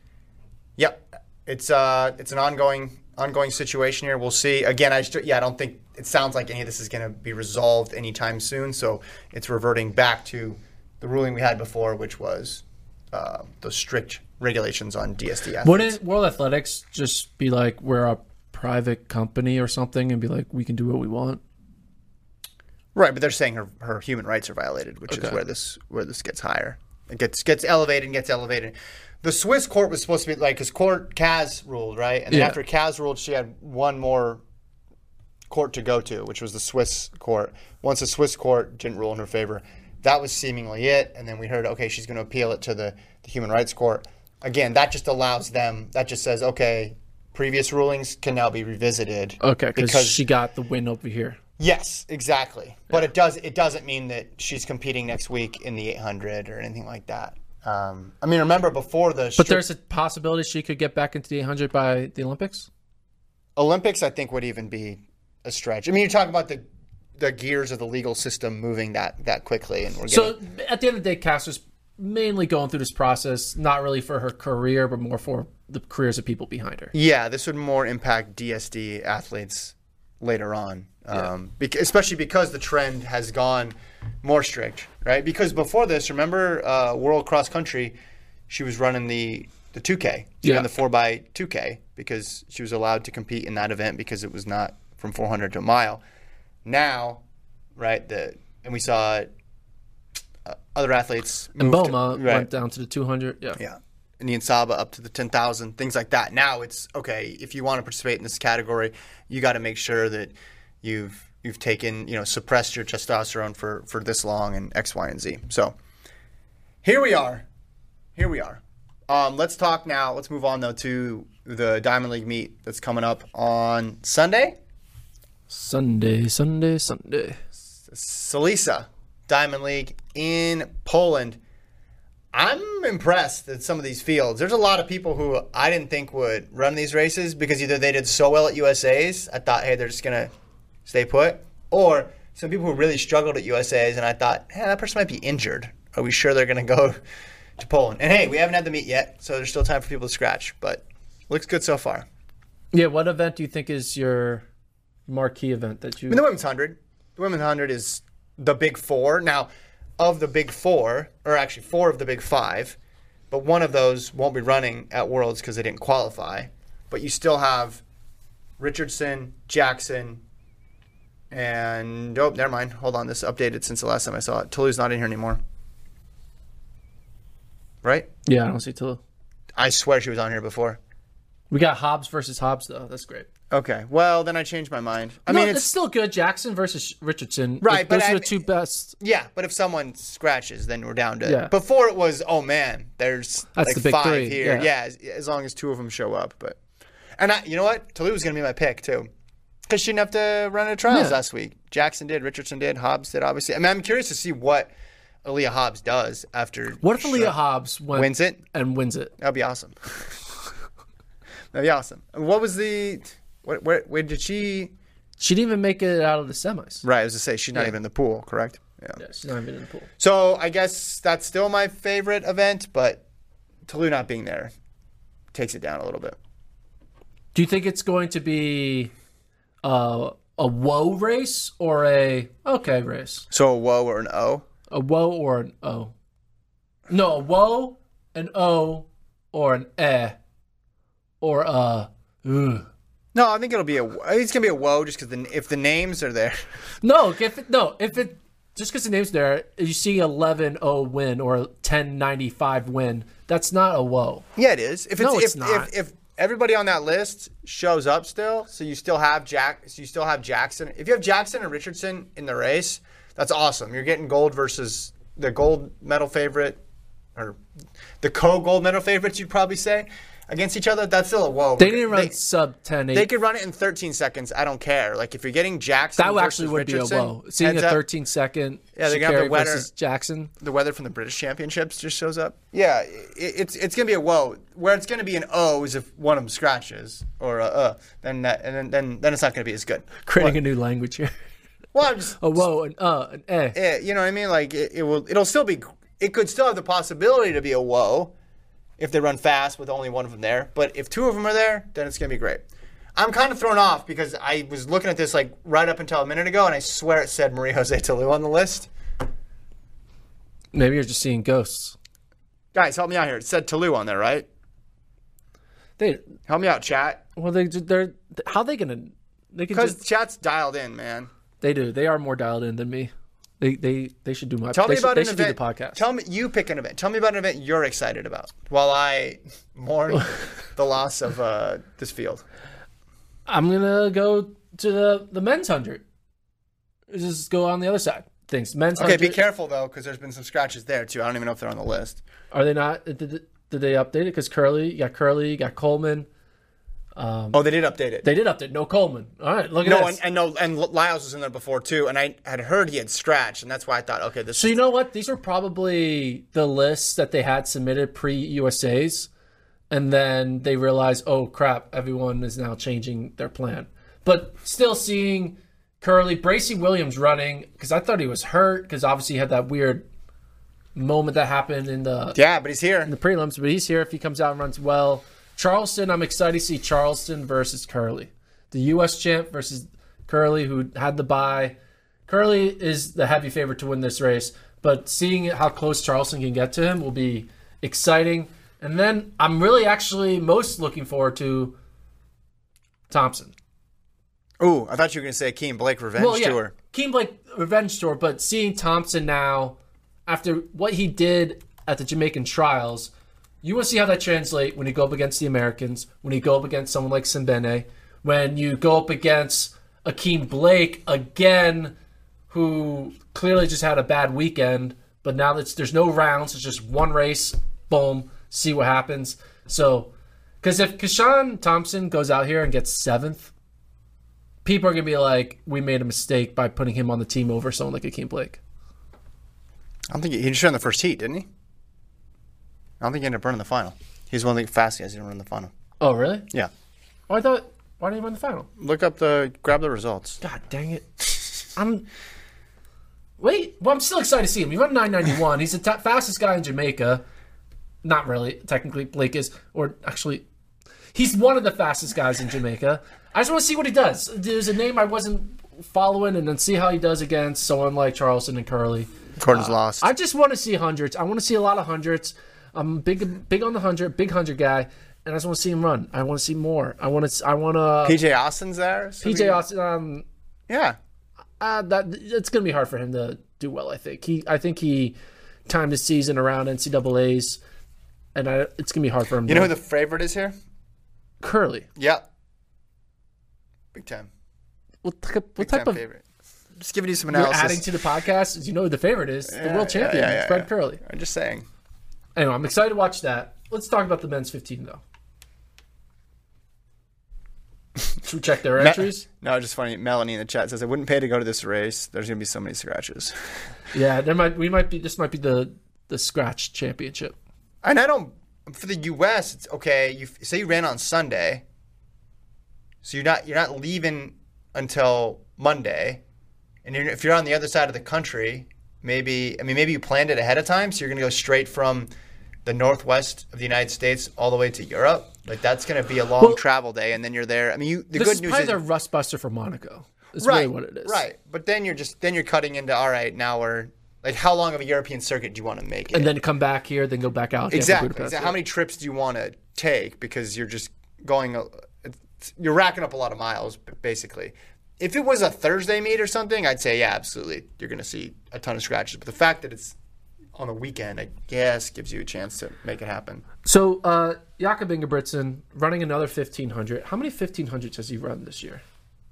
it's an ongoing situation here. We'll see. Again, I don't think it sounds like any of this is going to be resolved anytime soon. So it's reverting back to the ruling we had before, which was the strict regulations on DSD athletes. Wouldn't World Athletics just be like, we're a private company or something, and be like, we can do what we want? Right, but they're saying her human rights are violated, which is where this gets higher. It gets elevated and gets elevated. The Swiss court was supposed to be like, because Kaz ruled, right? And then after Kaz ruled, she had one more court to go to, which was the Swiss court. Once the Swiss court didn't rule in her favor, that was seemingly it. And then we heard, okay, she's going to appeal it to the Human Rights Court. Again, that just allows them, that just says, okay, previous rulings can now be revisited. Okay, because she got the win over here. Yes, exactly. But it doesn't mean that she's competing next week in the 800 or anything like that. I mean, remember before the... But there's a possibility she could get back into the 800 by the Olympics? Olympics, I think, would even be a stretch. I mean, you're talking about the gears of the legal system moving that quickly. And So at the end of the day, Caster's mainly going through this process, not really for her career, but more for the careers of people behind her. Yeah, this would more impact DSD athletes later on. Especially because the trend has gone more strict, right? Because before this, remember World Cross Country, she was running the 2K, she ran the 4x2K because she was allowed to compete in that event because it was not from 400 to a mile. Now, right, and we saw other athletes move. And Boma went down to the 200, Yeah. And Ian Saba up to the 10,000, things like that. Now it's, okay, if you want to participate in this category, you got to make sure that you've taken, suppressed your testosterone for this long and X, Y, and Z. So here we are. Let's talk now. Let's move on, though, to the Diamond League meet that's coming up on Sunday. Sunday. Silesia Diamond League in Poland. I'm impressed at some of these fields. There's a lot of people who I didn't think would run these races because either they did so well at USA's, I thought, hey, they're just going to stay put, or some people who really struggled at USA's, and I thought, hey, that person might be injured. Are we sure they're going to go to Poland? And hey, we haven't had the meet yet, so there's still time for people to scratch, but looks good so far. Yeah, what event do you think is your marquee event that you... I mean, the Women's 100. The Women's 100 is the big four. Now, of the big four, or actually four of the big five, but one of those won't be running at Worlds because they didn't qualify. But you still have Richardson, Jackson, and never mind. Hold on, this updated since the last time I saw it. Tulu's not in here anymore. Right? Yeah, I don't see Tulu. I swear she was on here before. We got Hobbs versus Hobbs, though. That's great. Okay, well, then I changed my mind. I mean, mean, it's still good. Jackson versus Richardson. Right, those are the two best. Yeah, but if someone scratches, then we're down to... Yeah. Before it was, oh, man, there's that's the big 5 three. here. Yeah, as long as 2 of them show up. And you know what? Tulu was going to be my pick, too. Because she didn't have to run a trials last week. Jackson did, Richardson did, Hobbs did, obviously. I mean, I'm curious to see what Aaliyah Hobbs does after... What if Aaliyah Hobbs wins it? And wins it. That'd be awesome. That'd be awesome. What was the... Where did she... She didn't even make it out of the semis. Right, I was to say, she's not even in the pool, correct? Yeah, she's not even in the pool. So I guess that's still my favorite event, but Tulu not being there takes it down a little bit. Do you think it's going to be a whoa race or a okay race? So a whoa or an O? A whoa or an O. No, a whoa, an O, or an eh, or a ugh. No, I think it's gonna be a whoa just because if the names are there. No, if it just because the name's there, you see 11-0 win or 10-95 win. That's not a whoa. Yeah, it is. It's not. If everybody on that list shows up still, so you still have Jackson. If you have Jackson and Richardson in the race, that's awesome. You're getting gold versus the gold medal favorite, or the co-gold medal favorites, you'd probably say, against each other. That's still a whoa. They didn't run sub 10-8. They could run it in 13 seconds. I don't care. Like, if you're getting Jackson that versus actually would Richardson, be a whoa. Seeing a 13-second Sha'Carri versus Jackson. The weather from the British Championships just shows up. Yeah, it's going to be a whoa. Where it's going to be an O is if one of them scratches, or then it's not going to be as good. Creating a new language here. Well, I'm just a whoa, an eh. You know what I mean? Like it'll still be. It could still have the possibility to be a whoa if they run fast with only one of them there. But if 2 of them are there, then it's going to be great. I'm kind of thrown off because I was looking at this like right up until a minute ago, and I swear it said Marie-Jose Tulu on the list. Maybe you're just seeing ghosts. Guys, help me out here. It said Tulu on there, right? Help me out, chat. Well, they're how are they going to... Because chat's dialed in, man. They do. They are more dialed in than me. They should do my. Tell me about an event. They should do the podcast. Tell me, you pick an event. Tell me about an event you're excited about while I mourn the loss of this field. I'm gonna go to the men's 100. Just go on the other side. Things men's. Okay, 100, be careful though, because there's been some scratches there too. I don't even know if they're on the list. Are they not? Did they update it? Because Curly, you got Coleman. They did update it. They did update. No Coleman. All right, look at this. And Lyles was in there before too, and I had heard he had scratched, and that's why I thought, okay, this. So you know what? These were probably the lists that they had submitted pre-USAs, and then they realized, oh crap, everyone is now changing their plan. But still seeing Curly, Bracey Williams running, because I thought he was hurt, because obviously he had that weird moment that happened in the but he's here in the prelims. But he's here if he comes out and runs well. Charleston, I'm excited to see Charleston versus Curly. The U.S. champ versus Curly, who had the bye. Curly is the heavy favorite to win this race, but seeing how close Charleston can get to him will be exciting. And then I'm really actually most looking forward to Thompson. Ooh, I thought you were going to say Keem Blake Revenge Tour. Keem Blake Revenge Tour, but seeing Thompson now, after what he did at the Jamaican trials, you want to see how that translates when you go up against the Americans, when you go up against someone like Simbene, when you go up against Akeem Blake again, who clearly just had a bad weekend, but now there's no rounds, it's just one race, boom, see what happens. So, because if Keshawn Thompson goes out here and gets 7th, people are going to be like, we made a mistake by putting him on the team over someone like Akeem Blake. I don't think he just ran the first heat, didn't he? I don't think he ended up running the final. He was one of the fastest guys who didn't run the final. Oh, really? Yeah. Oh, why didn't he run the final? Grab the results. God dang it. I'm still excited to see him. He run 991. He's the fastest guy in Jamaica. Not really. Technically, Blake is. Or actually, he's one of the fastest guys in Jamaica. I just want to see what he does. There's a name I wasn't following, and then see how he does against someone like Charleston and Curly. Gordon's lost. I just want to see hundreds. I want to see a lot of hundreds. I'm big on the 100, big 100 guy, and I just want to see him run. I want to see more. I want to. PJ Austin's there. PJ Austin. Yeah. It's going to be hard for him to do well. I think he timed his season around NCAA's, and it's going to be hard for him. You know who the favorite is here? Curly. Yep. Big time. What type of favorite? Just giving you some analysis. Adding to the podcast, you know who the favorite is? The world champion, Fred Curly. I'm just saying. Anyway, I'm excited to watch that. Let's talk about the men's 15, though. Should we check their entries? No, just funny. Melanie in the chat says, I wouldn't pay to go to this race. There's going to be so many scratches. Yeah, this might be the scratch championship. And I don't, for the U.S., it's okay. You say you ran on Sunday, so you're not leaving until Monday. And if you're on the other side of the country, maybe you planned it ahead of time, so you're going to go straight from the northwest of the United States all the way to Europe. Like, that's going to be a long travel day, and then you're there. I mean, the good news is the rust buster for Monaco. Is really what it is. Right, but then you're cutting into, all right, now we're like, how long of a European circuit do you want to make it? And then come back here, then go back out. Exactly. How many trips do you want to take? Because you're just you're racking up a lot of miles, basically. If it was a Thursday meet or something, I'd say, yeah, absolutely. You're going to see a ton of scratches. But the fact that it's on a weekend, I guess, gives you a chance to make it happen. So, Jakob Ingebrigtsen running another 1,500. How many 1,500s has he run this year?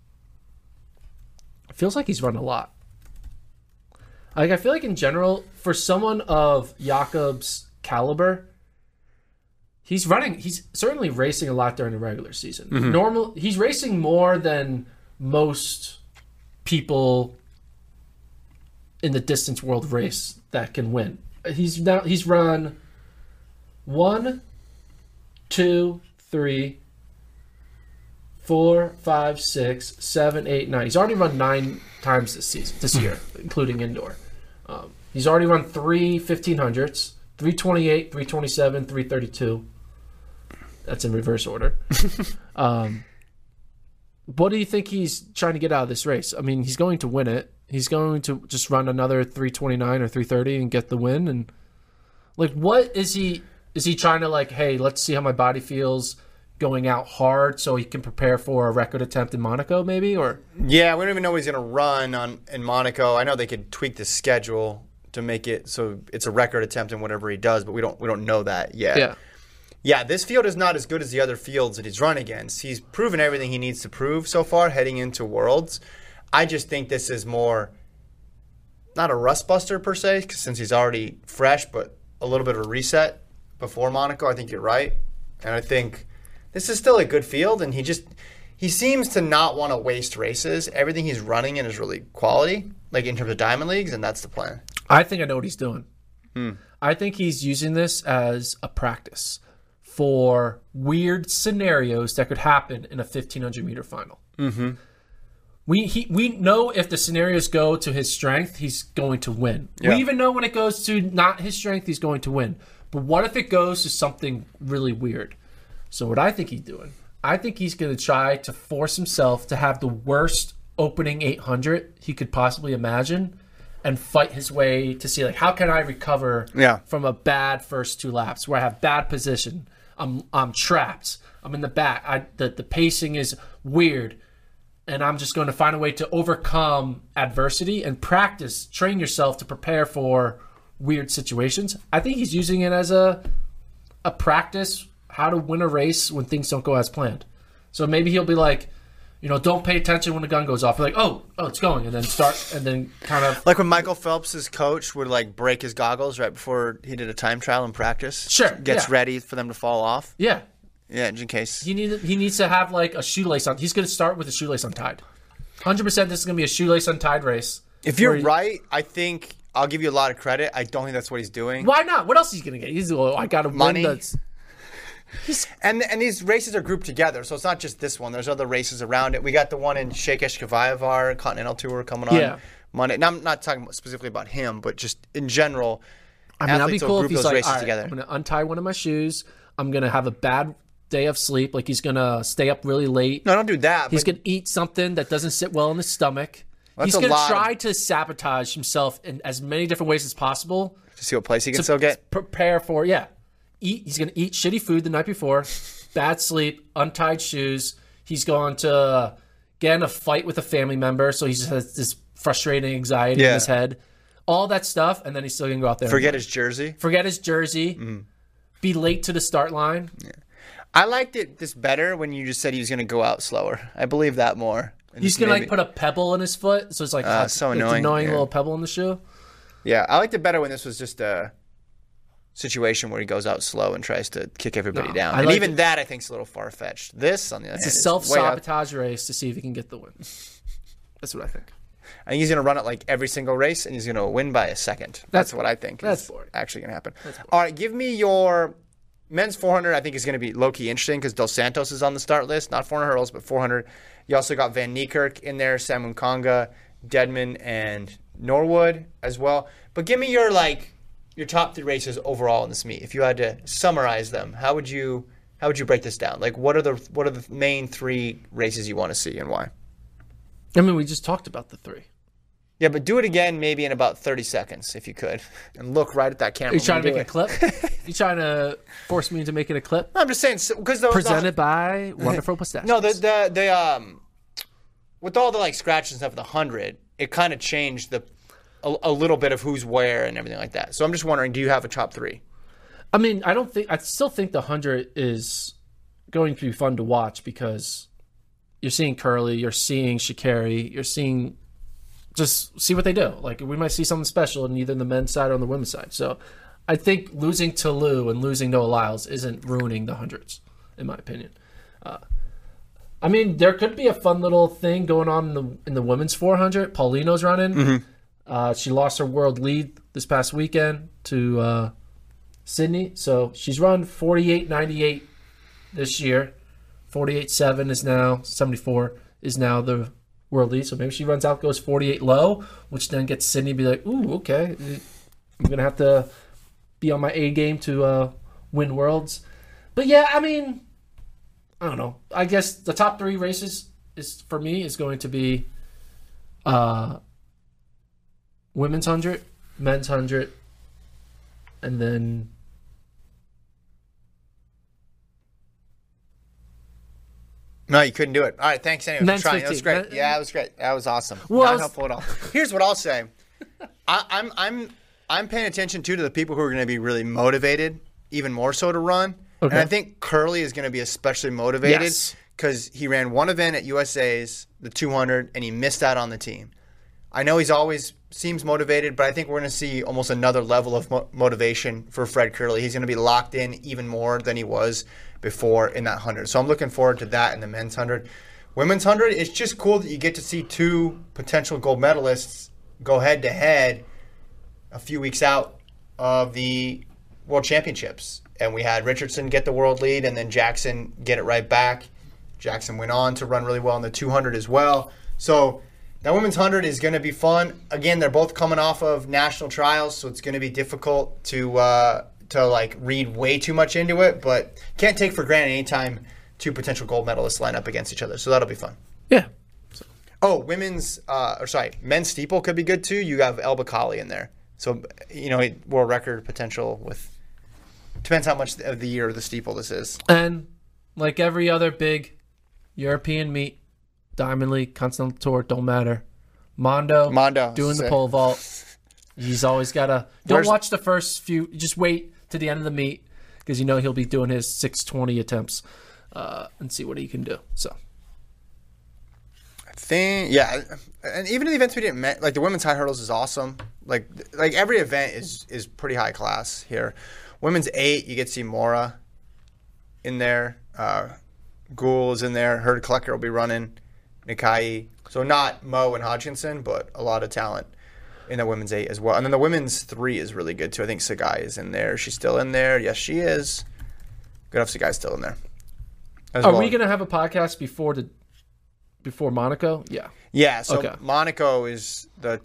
It feels like he's run a lot. Like, I feel like in general, for someone of Jakob's caliber, he's certainly racing a lot during the regular season. Mm-hmm. He's racing more than most people in the distance world race that can win. He's run 1, 2, 3, 4, 5, 6, 7, 8, 9. He's already run 9 times this year, including indoor. He's already run 3 1,500s, 328, 327, 332. That's in reverse order. What do you think he's trying to get out of this race? I mean, he's going to win it. He's going to just run another 329 or 330 and get the win. And like, what is he? Is he trying to like, hey, let's see how my body feels going out hard so he can prepare for a record attempt in Monaco, maybe? Or yeah, we don't even know what he's going to run in Monaco. I know they could tweak the schedule to make it so it's a record attempt in whatever he does, but we don't know that yet. Yeah. Yeah, this field is not as good as the other fields that he's run against. He's proven everything he needs to prove so far heading into Worlds. I just think this is more, not a rust buster per se, since he's already fresh, but a little bit of a reset before Monaco. I think you're right. And I think this is still a good field, and he seems to not want to waste races. Everything he's running in is really quality, like in terms of Diamond Leagues, and that's the plan. I think I know what he's doing. I think he's using this as a practice for weird scenarios that could happen in a 1,500-meter final. Mm-hmm. We know if the scenarios go to his strength, he's going to win. Yeah. We even know when it goes to not his strength, he's going to win. But what if it goes to something really weird? So what I think he's doing, I think he's going to try to force himself to have the worst opening 800 he could possibly imagine and fight his way to see, like, how can I recover from a bad first 2 laps where I have bad position? I'm trapped. I'm in the back. The pacing is weird. And I'm just going to find a way to overcome adversity and practice, train yourself to prepare for weird situations. I think he's using it as a practice how to win a race when things don't go as planned. So maybe he'll be like, don't pay attention when the gun goes off. You're like, oh, it's going, and then start, and then kind of like when Michael Phelps' coach would like break his goggles right before he did a time trial in practice. Sure, gets ready for them to fall off. Yeah, in case he needs to have like a shoelace on. He's going to start with a shoelace untied. 100%, this is going to be a shoelace untied race. If you're right, I think I'll give you a lot of credit. I don't think that's what he's doing. Why not? What else is he going to get? He's I got to money. Win And these races are grouped together, so it's not just this one. There's other races around it. We got the one in Sheikh Eshkavayavar Continental Tour coming on Monday. Now, I'm not talking specifically about him, but just in general. I mean, that'd be cool if he's like, all right, together. I'm going to untie one of my shoes. I'm going to have a bad day of sleep. Like, he's going to stay up really late. No, don't do that. He's going to eat something that doesn't sit well in his stomach. He's going to try to sabotage himself in as many different ways as possible. To see what place he can still get? Prepare for, He's going to eat shitty food the night before, bad sleep, untied shoes. He's going to get in a fight with a family member, so he just has this frustrating anxiety in his head. All that stuff, and then he's still going to go out there. Forget his jersey. Be late to the start line. Yeah. I liked this better when you just said he was going to go out slower. I believe that more. He's going to put a pebble in his foot, so it's like so annoying. Annoying little pebble in the shoe. Yeah, I liked it better when this was just a situation where he goes out slow and tries to kick everybody down. And even that, I think, is a little far-fetched. This, on the other hand, it's a self-sabotage race to see if he can get the win. That's what I think. I think he's going to run it like every single race, and he's going to win by a second. That's what I think is actually going to happen. All right, give me your men's 400. I think is going to be low-key interesting because Dos Santos is on the start list. Not 400 hurdles, but 400. You also got Van Niekerk in there, Samu Kanga, Deadman, and Norwood as well. But give me your top 3 races overall in this meet. If you had to summarize them, how would you break this down? Like, what are the main 3 races you want to see and why? I mean, we just talked about the 3. Yeah, but do it again maybe in about 30 seconds if you could. And look right at that camera. Are you trying to make a clip? You trying to force me into making a clip? No, I'm just saying because presented by Wonderful Pistachios. No, the with all the scratches and stuff of the 100, it kind of changed a little bit of who's where and everything like that. So I'm just wondering, do you have a top 3? I mean, I still think the 100 is going to be fun to watch because you're seeing Curly, you're seeing Sha'Carri, you're seeing just see what they do. Like, we might see something special in either the men's side or on the women's side. So I think losing to Lou and losing Noah Lyles isn't ruining the 100s, in my opinion. I mean, there could be a fun little thing going on in the women's 400. Paulino's running. Mm-hmm. She lost her world lead this past weekend to Sydney. So she's run 48.98 this year. 48.7 is now, 74 is now the world lead. So maybe she runs out, goes 48 low, which then gets Sydney to be like, ooh, okay. I'm going to have to be on my A game to win worlds. But yeah, I mean, I don't know. I guess the top 3 races for me is going to be women's 100, men's 100, and then no, you couldn't do it. All right, thanks anyway for trying. That was great. Yeah, it was great. That was awesome. Not helpful at all. Here's what I'll say. I'm paying attention to the people who are going to be really motivated, even more so to run. And I think Curley is going to be especially motivated because he ran one event at USA's, the 200, and he missed out on the team. I know he's always seems motivated, but I think we're going to see almost another level of motivation for Fred Curley. He's going to be locked in even more than he was before in that 100. So I'm looking forward to that in the men's 100. Women's 100, it's just cool that you get to see two potential gold medalists go head-to-head a few weeks out of the World Championships. And we had Richardson get the world lead and then Jackson get it right back. Jackson went on to run really well in the 200 as well. So that women's 100 is going to be fun. Again, they're both coming off of national trials, so it's going to be difficult to like read way too much into it. But can't take for granted anytime two potential gold medalists line up against each other. So that'll be fun. Yeah. Oh, men's steeple could be good too. You have El Bakkali in there. So, world record potential with depends how much of the year of the steeple this is. And like every other big European meet, Diamond League, Continental Tour, don't matter. Mondo doing the pole vault. He's always got to watch the first few. Just wait to the end of the meet because he'll be doing his 620 attempts and see what he can do. So I think and even the events we didn't like the women's high hurdles is awesome. Like every event is pretty high class here. Women's 8, you get to see Mora in there. Gould is in there. Herd Klecker will be running. Nakai. So not Mo and Hodgkinson, but a lot of talent in the women's 8 as well. And then the women's 3 is really good too. I think Sagai is in there. She's still in there. Yes, she is. Good enough Sagai's still in there. Are we going to have a podcast before Monaco? Yeah. Yeah, so Monaco is the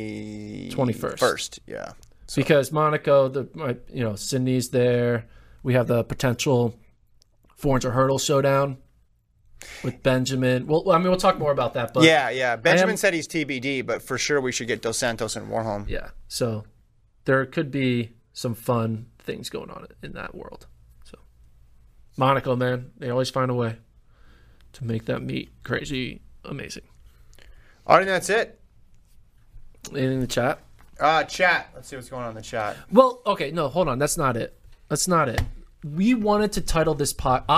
21st. Yeah. So. Because Monaco, Sydney's there. We have the potential 400 hurdle showdown with Benjamin. Well, we'll talk more about that. But yeah. Benjamin said he's TBD, but for sure we should get Dos Santos and Warholm. Yeah. So there could be some fun things going on in that world. So Monaco, man, they always find a way to make that meet crazy amazing. All right, that's it. Anything in the chat? Chat. Let's see what's going on in the chat. Well, okay, no, hold on. That's not it. I wanted to title this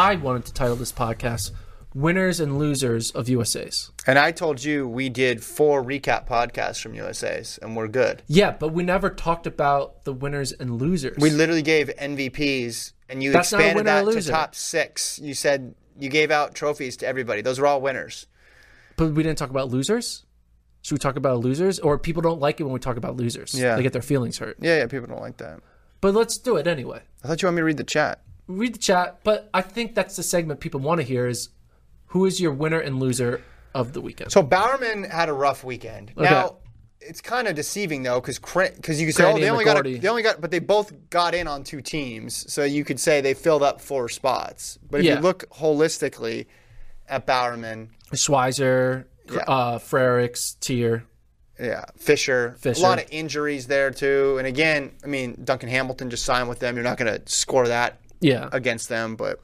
podcast Winners and Losers of USA's. And I told you we did 4 recap podcasts from USA's, and we're good. Yeah, but we never talked about the winners and losers. We literally gave MVPs, and you expanded that to top 6. You said you gave out trophies to everybody. Those are all winners. But we didn't talk about losers? Should we talk about losers? Or people don't like it when we talk about losers. Yeah. They get their feelings hurt. Yeah, people don't like that. But let's do it anyway. I thought you wanted me to read the chat. Read the chat, but I think that's the segment people want to hear is who is your winner and loser of the weekend? So Bowerman had a rough weekend. Okay. Now, it's kind of deceiving though because you could say, they only got, but they both got in on 2 teams. So you could say they filled up 4 spots. But if you look holistically at Bowerman. Schweizer, Frericks, Tier. Yeah, Fisher. A lot of injuries there too. And again, I mean, Duncan Hamilton just signed with them. You're not going to score that against them. But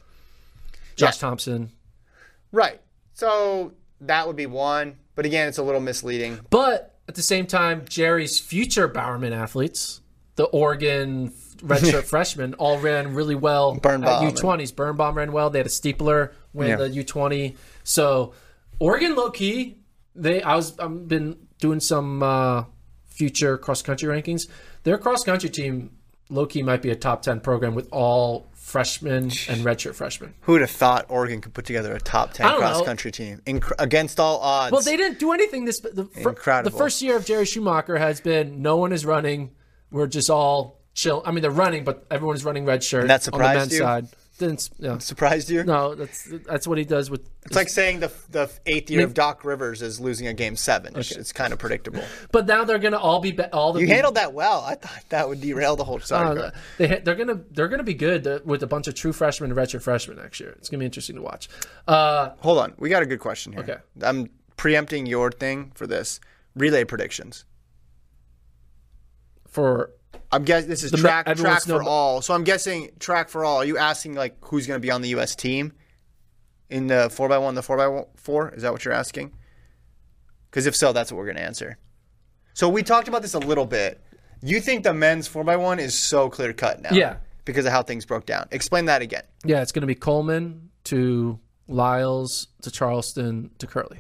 Josh Thompson. Right. So that would be one. But again, it's a little misleading. But at the same time, Jerry's future Bowerman athletes, the Oregon redshirt freshmen, all ran really well at U20s. Birnbaum ran well. They had a steepler win the U20. So Oregon, low key, I've been doing some future cross country rankings. Their cross country team, low key, might be a top 10 program with all freshmen and redshirt freshmen. Who would have thought Oregon could put together a top 10 cross country team against all odds? Well, they didn't do anything Incredible. The first year of Jerry Schumacher has been no one is running. We're just all chill. I mean, they're running, but everyone is running redshirt. And that surprised on the men's you? side. Surprised you? No, that's what he does with. It's like saying the 8th year of Doc Rivers is losing a game 7. Okay. It's kind of predictable. But now they're going to all be You handled that well. I thought that would derail the whole saga. They're gonna be good with a bunch of true freshmen and redshirt freshmen next year. It's gonna be interesting to watch. Hold on, we got a good question here. Okay, I'm preempting your thing for this relay predictions. I'm guessing this is track for all. So I'm guessing track for all. Are you asking like who's going to be on the U.S. team in the 4x1, the 4x4? Is that what you're asking? Because if so, that's what we're going to answer. So we talked about this a little bit. You think the men's 4x1 is so clear cut now? Yeah. because of how things broke down. Explain that again. Yeah, it's going to be Coleman to Lyles to Charleston to Curley.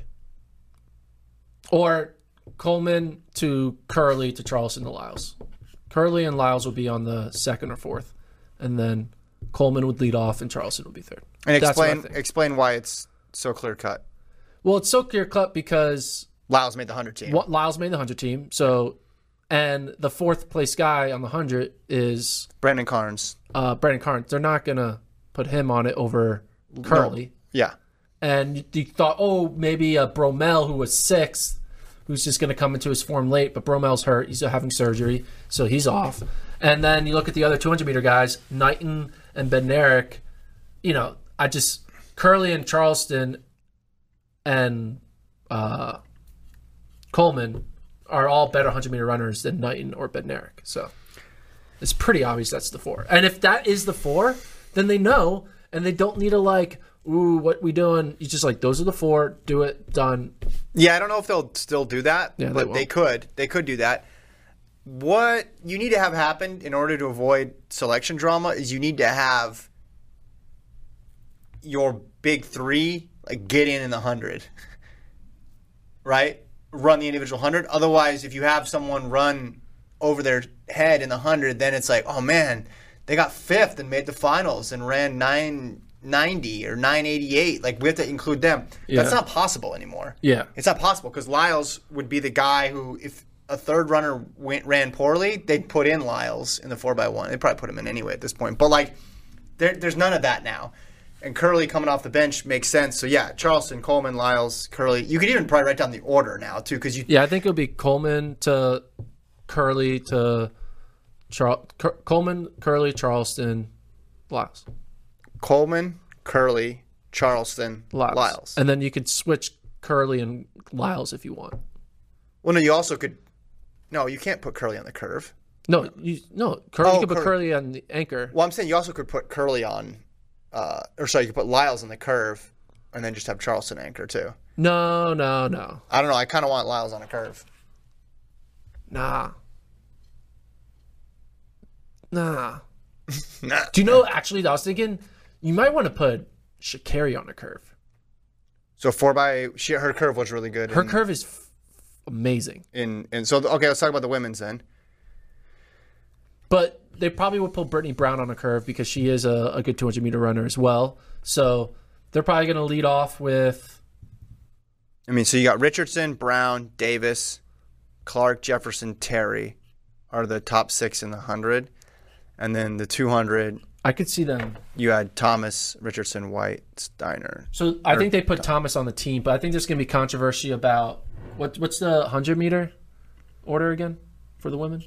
Or Coleman to Curley to Charleston to Lyles. Curley and Lyles will be on the second or fourth. And then Coleman would lead off and Charleston would be third. And explain why it's so clear cut. Well, it's so clear cut because Lyles made the 100 team. Lyles made the 100 team. So, and the fourth place guy on the 100 is Brandon Carnes. Brandon Carnes. They're not going to put him on it over Curley. No. Yeah. And you thought, maybe a Bromell who was sixth, who's just going to come into his form late, but Bromel's hurt. He's having surgery, so he's off. And then you look at the other 200-meter guys, Knighton and Bednarik. Curley and Charleston and Coleman are all better 100-meter runners than Knighton or Bednarik. So it's pretty obvious that's the four. And if that is the four, then they know, and they don't need to what we doing? You just those are the four, do it, done. Yeah, I don't know if they'll still do that, but they could. They could do that. What you need to have happen in order to avoid selection drama is you need to have your big three get in the 100, right? Run the individual 100. Otherwise, if you have someone run over their head in the 100, then it's oh man, they got fifth and made the finals and ran 990 or 988. We have to include them. Yeah. That's not possible anymore. Yeah. It's not possible because Lyles would be the guy who, if a third runner ran poorly, they'd put in Lyles in the 4x1. They'd probably put him in anyway at this point. But there's none of that now. And Curley coming off the bench makes sense. So yeah, Charleston, Coleman, Lyles, Curley. You could even probably write down the order now too, because I think it'll be Coleman to Curley to Coleman, Curley, Charleston, Lyles. Coleman, Curley, Charleston, Lyles. And then you could switch Curley and Lyles if you want. Well, no, you also could. No, you can't put Curley on the curve. No, you could put Curley on the anchor. Well, I'm saying you also could put Curley on, you could put Lyles on the curve, and then just have Charleston anchor too. No. I don't know. I kind of want Lyles on a curve. Nah. Do you know? Actually, I was thinking you might want to put Sha'Carri on a curve. So her curve was really good. Her curve is amazing. Let's talk about the women's then. But they probably would put Brittany Brown on a curve because she is a good 200-meter runner as well. So they're probably going to lead off with. So you got Richardson, Brown, Davis, Clark, Jefferson, Terry are the top six in the 100. And then the 200. I could see them. You had Thomas, Richardson, White, Steiner. So I think they put Thomas on the team, but I think there's going to be controversy about what's the 100-meter order again for the women?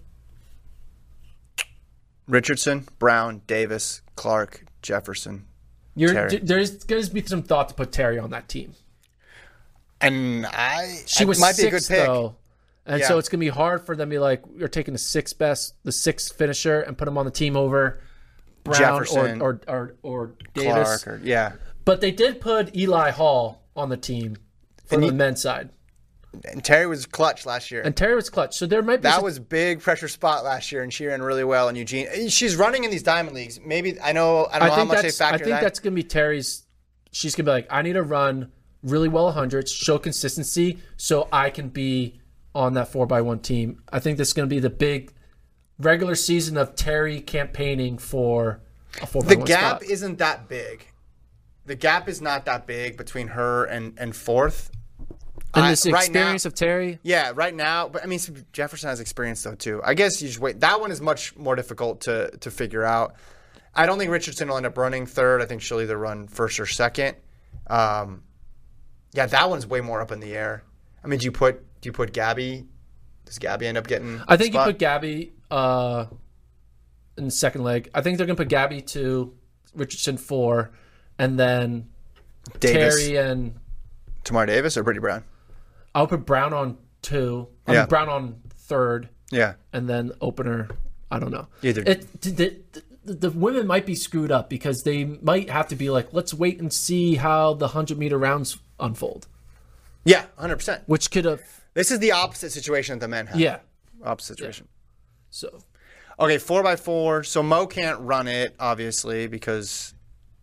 Richardson, Brown, Davis, Clark, Jefferson, Terry. There's going to be some thought to put Terry on that team. And she was might sixth, be a good pick. Though. And so it's going to be hard for them to be you're taking the sixth finisher and put him on the team over Brown Jefferson, or Davis. Clark, But they did put Eli Hall on the team for the men's side. And Terry was clutch last year. So there might be that was big pressure spot last year, and she ran really well in Eugene. She's running in these diamond leagues. Maybe I don't know how much they factor. I think that's going to be Terry's. She's going to be I need to run really well 100s, show consistency, so I can be on that 4x1 team. I think this is going to be the big regular season of Terry campaigning for a 4x1 The gap spot. isn't that big. The gap is not that big between her and fourth. And this experience of Terry? Yeah, right now. But Jefferson has experience though too. I guess you just wait. That one is much more difficult to figure out. I don't think Richardson will end up running third. I think she'll either run first or second. That one's way more up in the air. Do you put Gabby? Does Gabby end up getting? I think you put Gabby in the second leg. I think they're going to put Gabby 2, Richardson 4, and then Davis. Terry and Tamar Davis or Brittany Brown. I'll put Brown on 2. Brown on 3rd. Yeah. And then opener, I don't know. Either. The women might be screwed up because they might have to be let's wait and see how the 100-meter rounds unfold. Yeah, 100%. Which could have. This is the opposite situation that the men have. Yeah. Opposite situation. So. Okay, 4x4. So Mo can't run it, obviously, because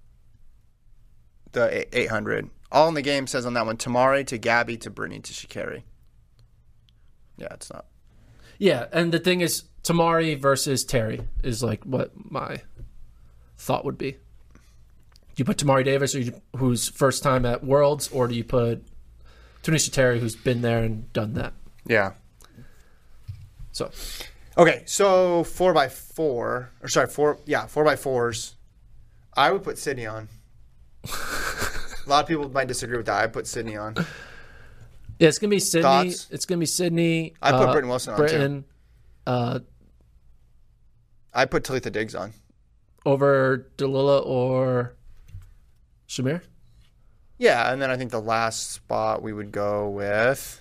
the 800. All in the game says on that one, Tamari to Gabby to Brittany to Sha'Carri. Yeah, it's not. Yeah, and the thing is, Tamari versus Terry is like what my thought would be. Do you put Tamari Davis, who's first time at Worlds, or do you put Tanisha Terry, who's been there and done that? Yeah. So, okay, so 4x4s. I would put Sydney on. A lot of people might disagree with that. I put Sydney on. Yeah, it's gonna be Sydney. Thoughts? It's gonna be Sydney. I put Britton Wilson on Britton, too. I put Talitha Diggs on. Over Delilah or Shamir? Yeah, and then I think the last spot we would go with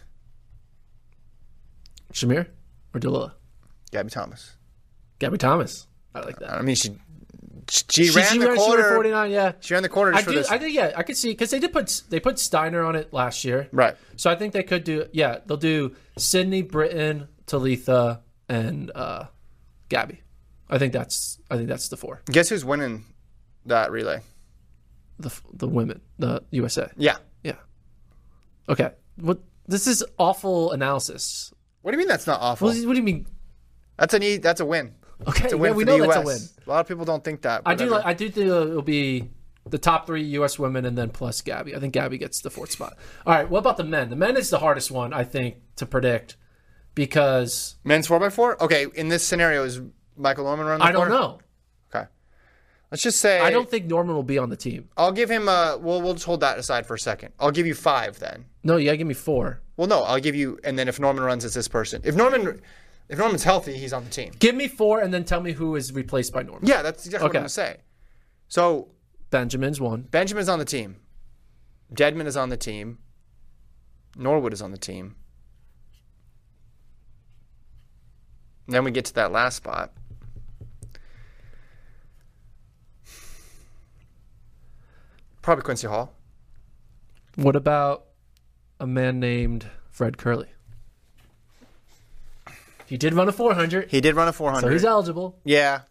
Shamir or Delilah? Gabby Thomas. Gabby Thomas. I like that. I mean, she ran the quarter. She ran 49, yeah. She ran the quarter I for this. think, yeah, I could see, because they put Steiner on it last year. Right. So I think they could do, yeah, they'll do Sydney, Britton, Talitha, and Gabby. I think that's the 4. Guess who's winning that relay? The women, the USA. Yeah. Yeah. Okay. This is awful analysis. What do you mean that's not awful? What do you mean? That's a win. Okay, It's a win yeah, we for know the that's US. a win. A lot of people don't think that. I do whatever. think it'll be the top 3 U.S. women and then plus Gabby. I think Gabby gets the 4th spot. All right, what about the men? The men is the hardest one, I think, to predict because Men's 4x4? Okay, in this scenario, is Michael Norman running the I don't quarter? know. Okay. Let's just say... I don't think Norman will be on the team. I'll give him we'll just hold that aside for a second. I'll give you 5 then. No, you got to give me 4. Well, no, I'll give you... And then if Norman runs, it's this person. If Norman's healthy, he's on the team. Give me 4 and then tell me who is replaced by Norman. Yeah, that's exactly what I'm going to say. So... Benjamin's 1. Benjamin's on the team. Deadman is on the team. Norwood is on the team. And then we get to that last spot. Probably Quincy Hall. What about a man named Fred Curley? He did run a 400. He did run a 400. So he's eligible. Yeah.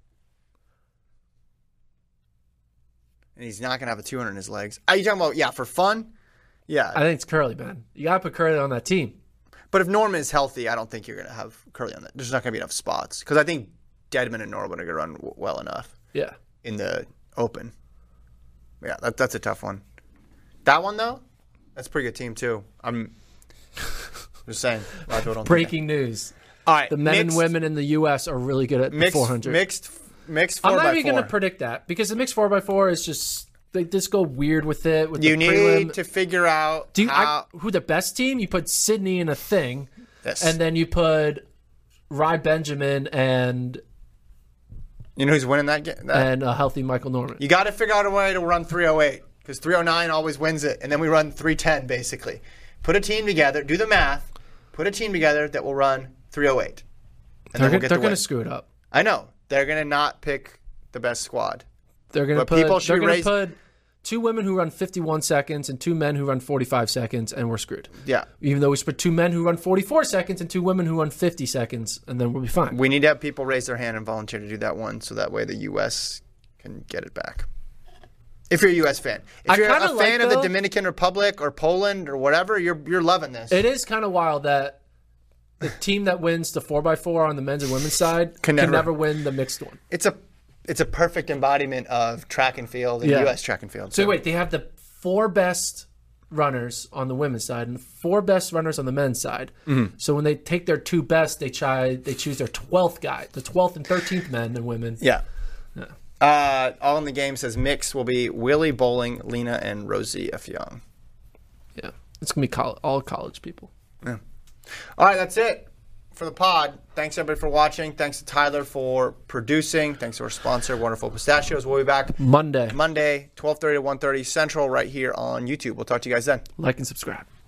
And he's not going to have a 200 in his legs. Are you talking about, for fun? Yeah. I think it's Curley, man. You got to put Curley on that team. But if Norman is healthy, I don't think you're going to have Curley on that. There's not going to be enough spots. Because I think Deadman and Norwood are going to run well enough. Yeah. In the open. Yeah, that's a tough one. That one, though, that's a pretty good team, too. I'm just saying. A lot of people don't Breaking news. All right. The men and women in the U.S. are really good at the 400. Mixed 4x4. I'm not even going to predict that because the mixed 4x4 is just, they just go weird with it. With you the need prelim. to figure out who the best team? You put Sydney in a thing, Yes. and then you put Rye Benjamin and You know who's winning that game? and a healthy Michael Norman. You got to figure out a way to run 308 because 309 always wins it, and then we run 310 basically. Put a team together, do the math, put a team together that will run 308. And They're then we'll get going the win. to screw it up. I know. They're going to not pick the best squad. They're going to But people put. should They're going raise- to put 2 women who run 51 seconds and 2 men who run 45 seconds, and we're screwed. Yeah. Even though we should put 2 men who run 44 seconds and 2 women who run 50 seconds, and then we'll be fine. We need to have people raise their hand and volunteer to do that one so that way the U.S. can get it back. If you're a U.S. fan. If you're a fan of the Dominican Republic or Poland or whatever, you're loving this. It is kind of wild that the team that wins the 4x4 on the men's and women's side Can can never- never win the mixed one. It's a perfect embodiment of track and field and Yeah. U.S. track and field. So wait, they have the 4 best runners on the women's side and 4 best runners on the men's side. Mm-hmm. So when they take their 2 best, they choose their 12th guy, the 12th and 13th men and women. Yeah. All in the game says mix will be Willie Bowling, Lena, and Rosie F. Young. Yeah, it's gonna be all college people. Yeah. All right, that's it for the pod. Thanks everybody for watching. Thanks to Tyler for producing. Thanks to our sponsor, Wonderful Pistachios. We'll be back Monday, 12:30 to 1:30 Central right here on YouTube. We'll talk to you guys then. like and subscribe.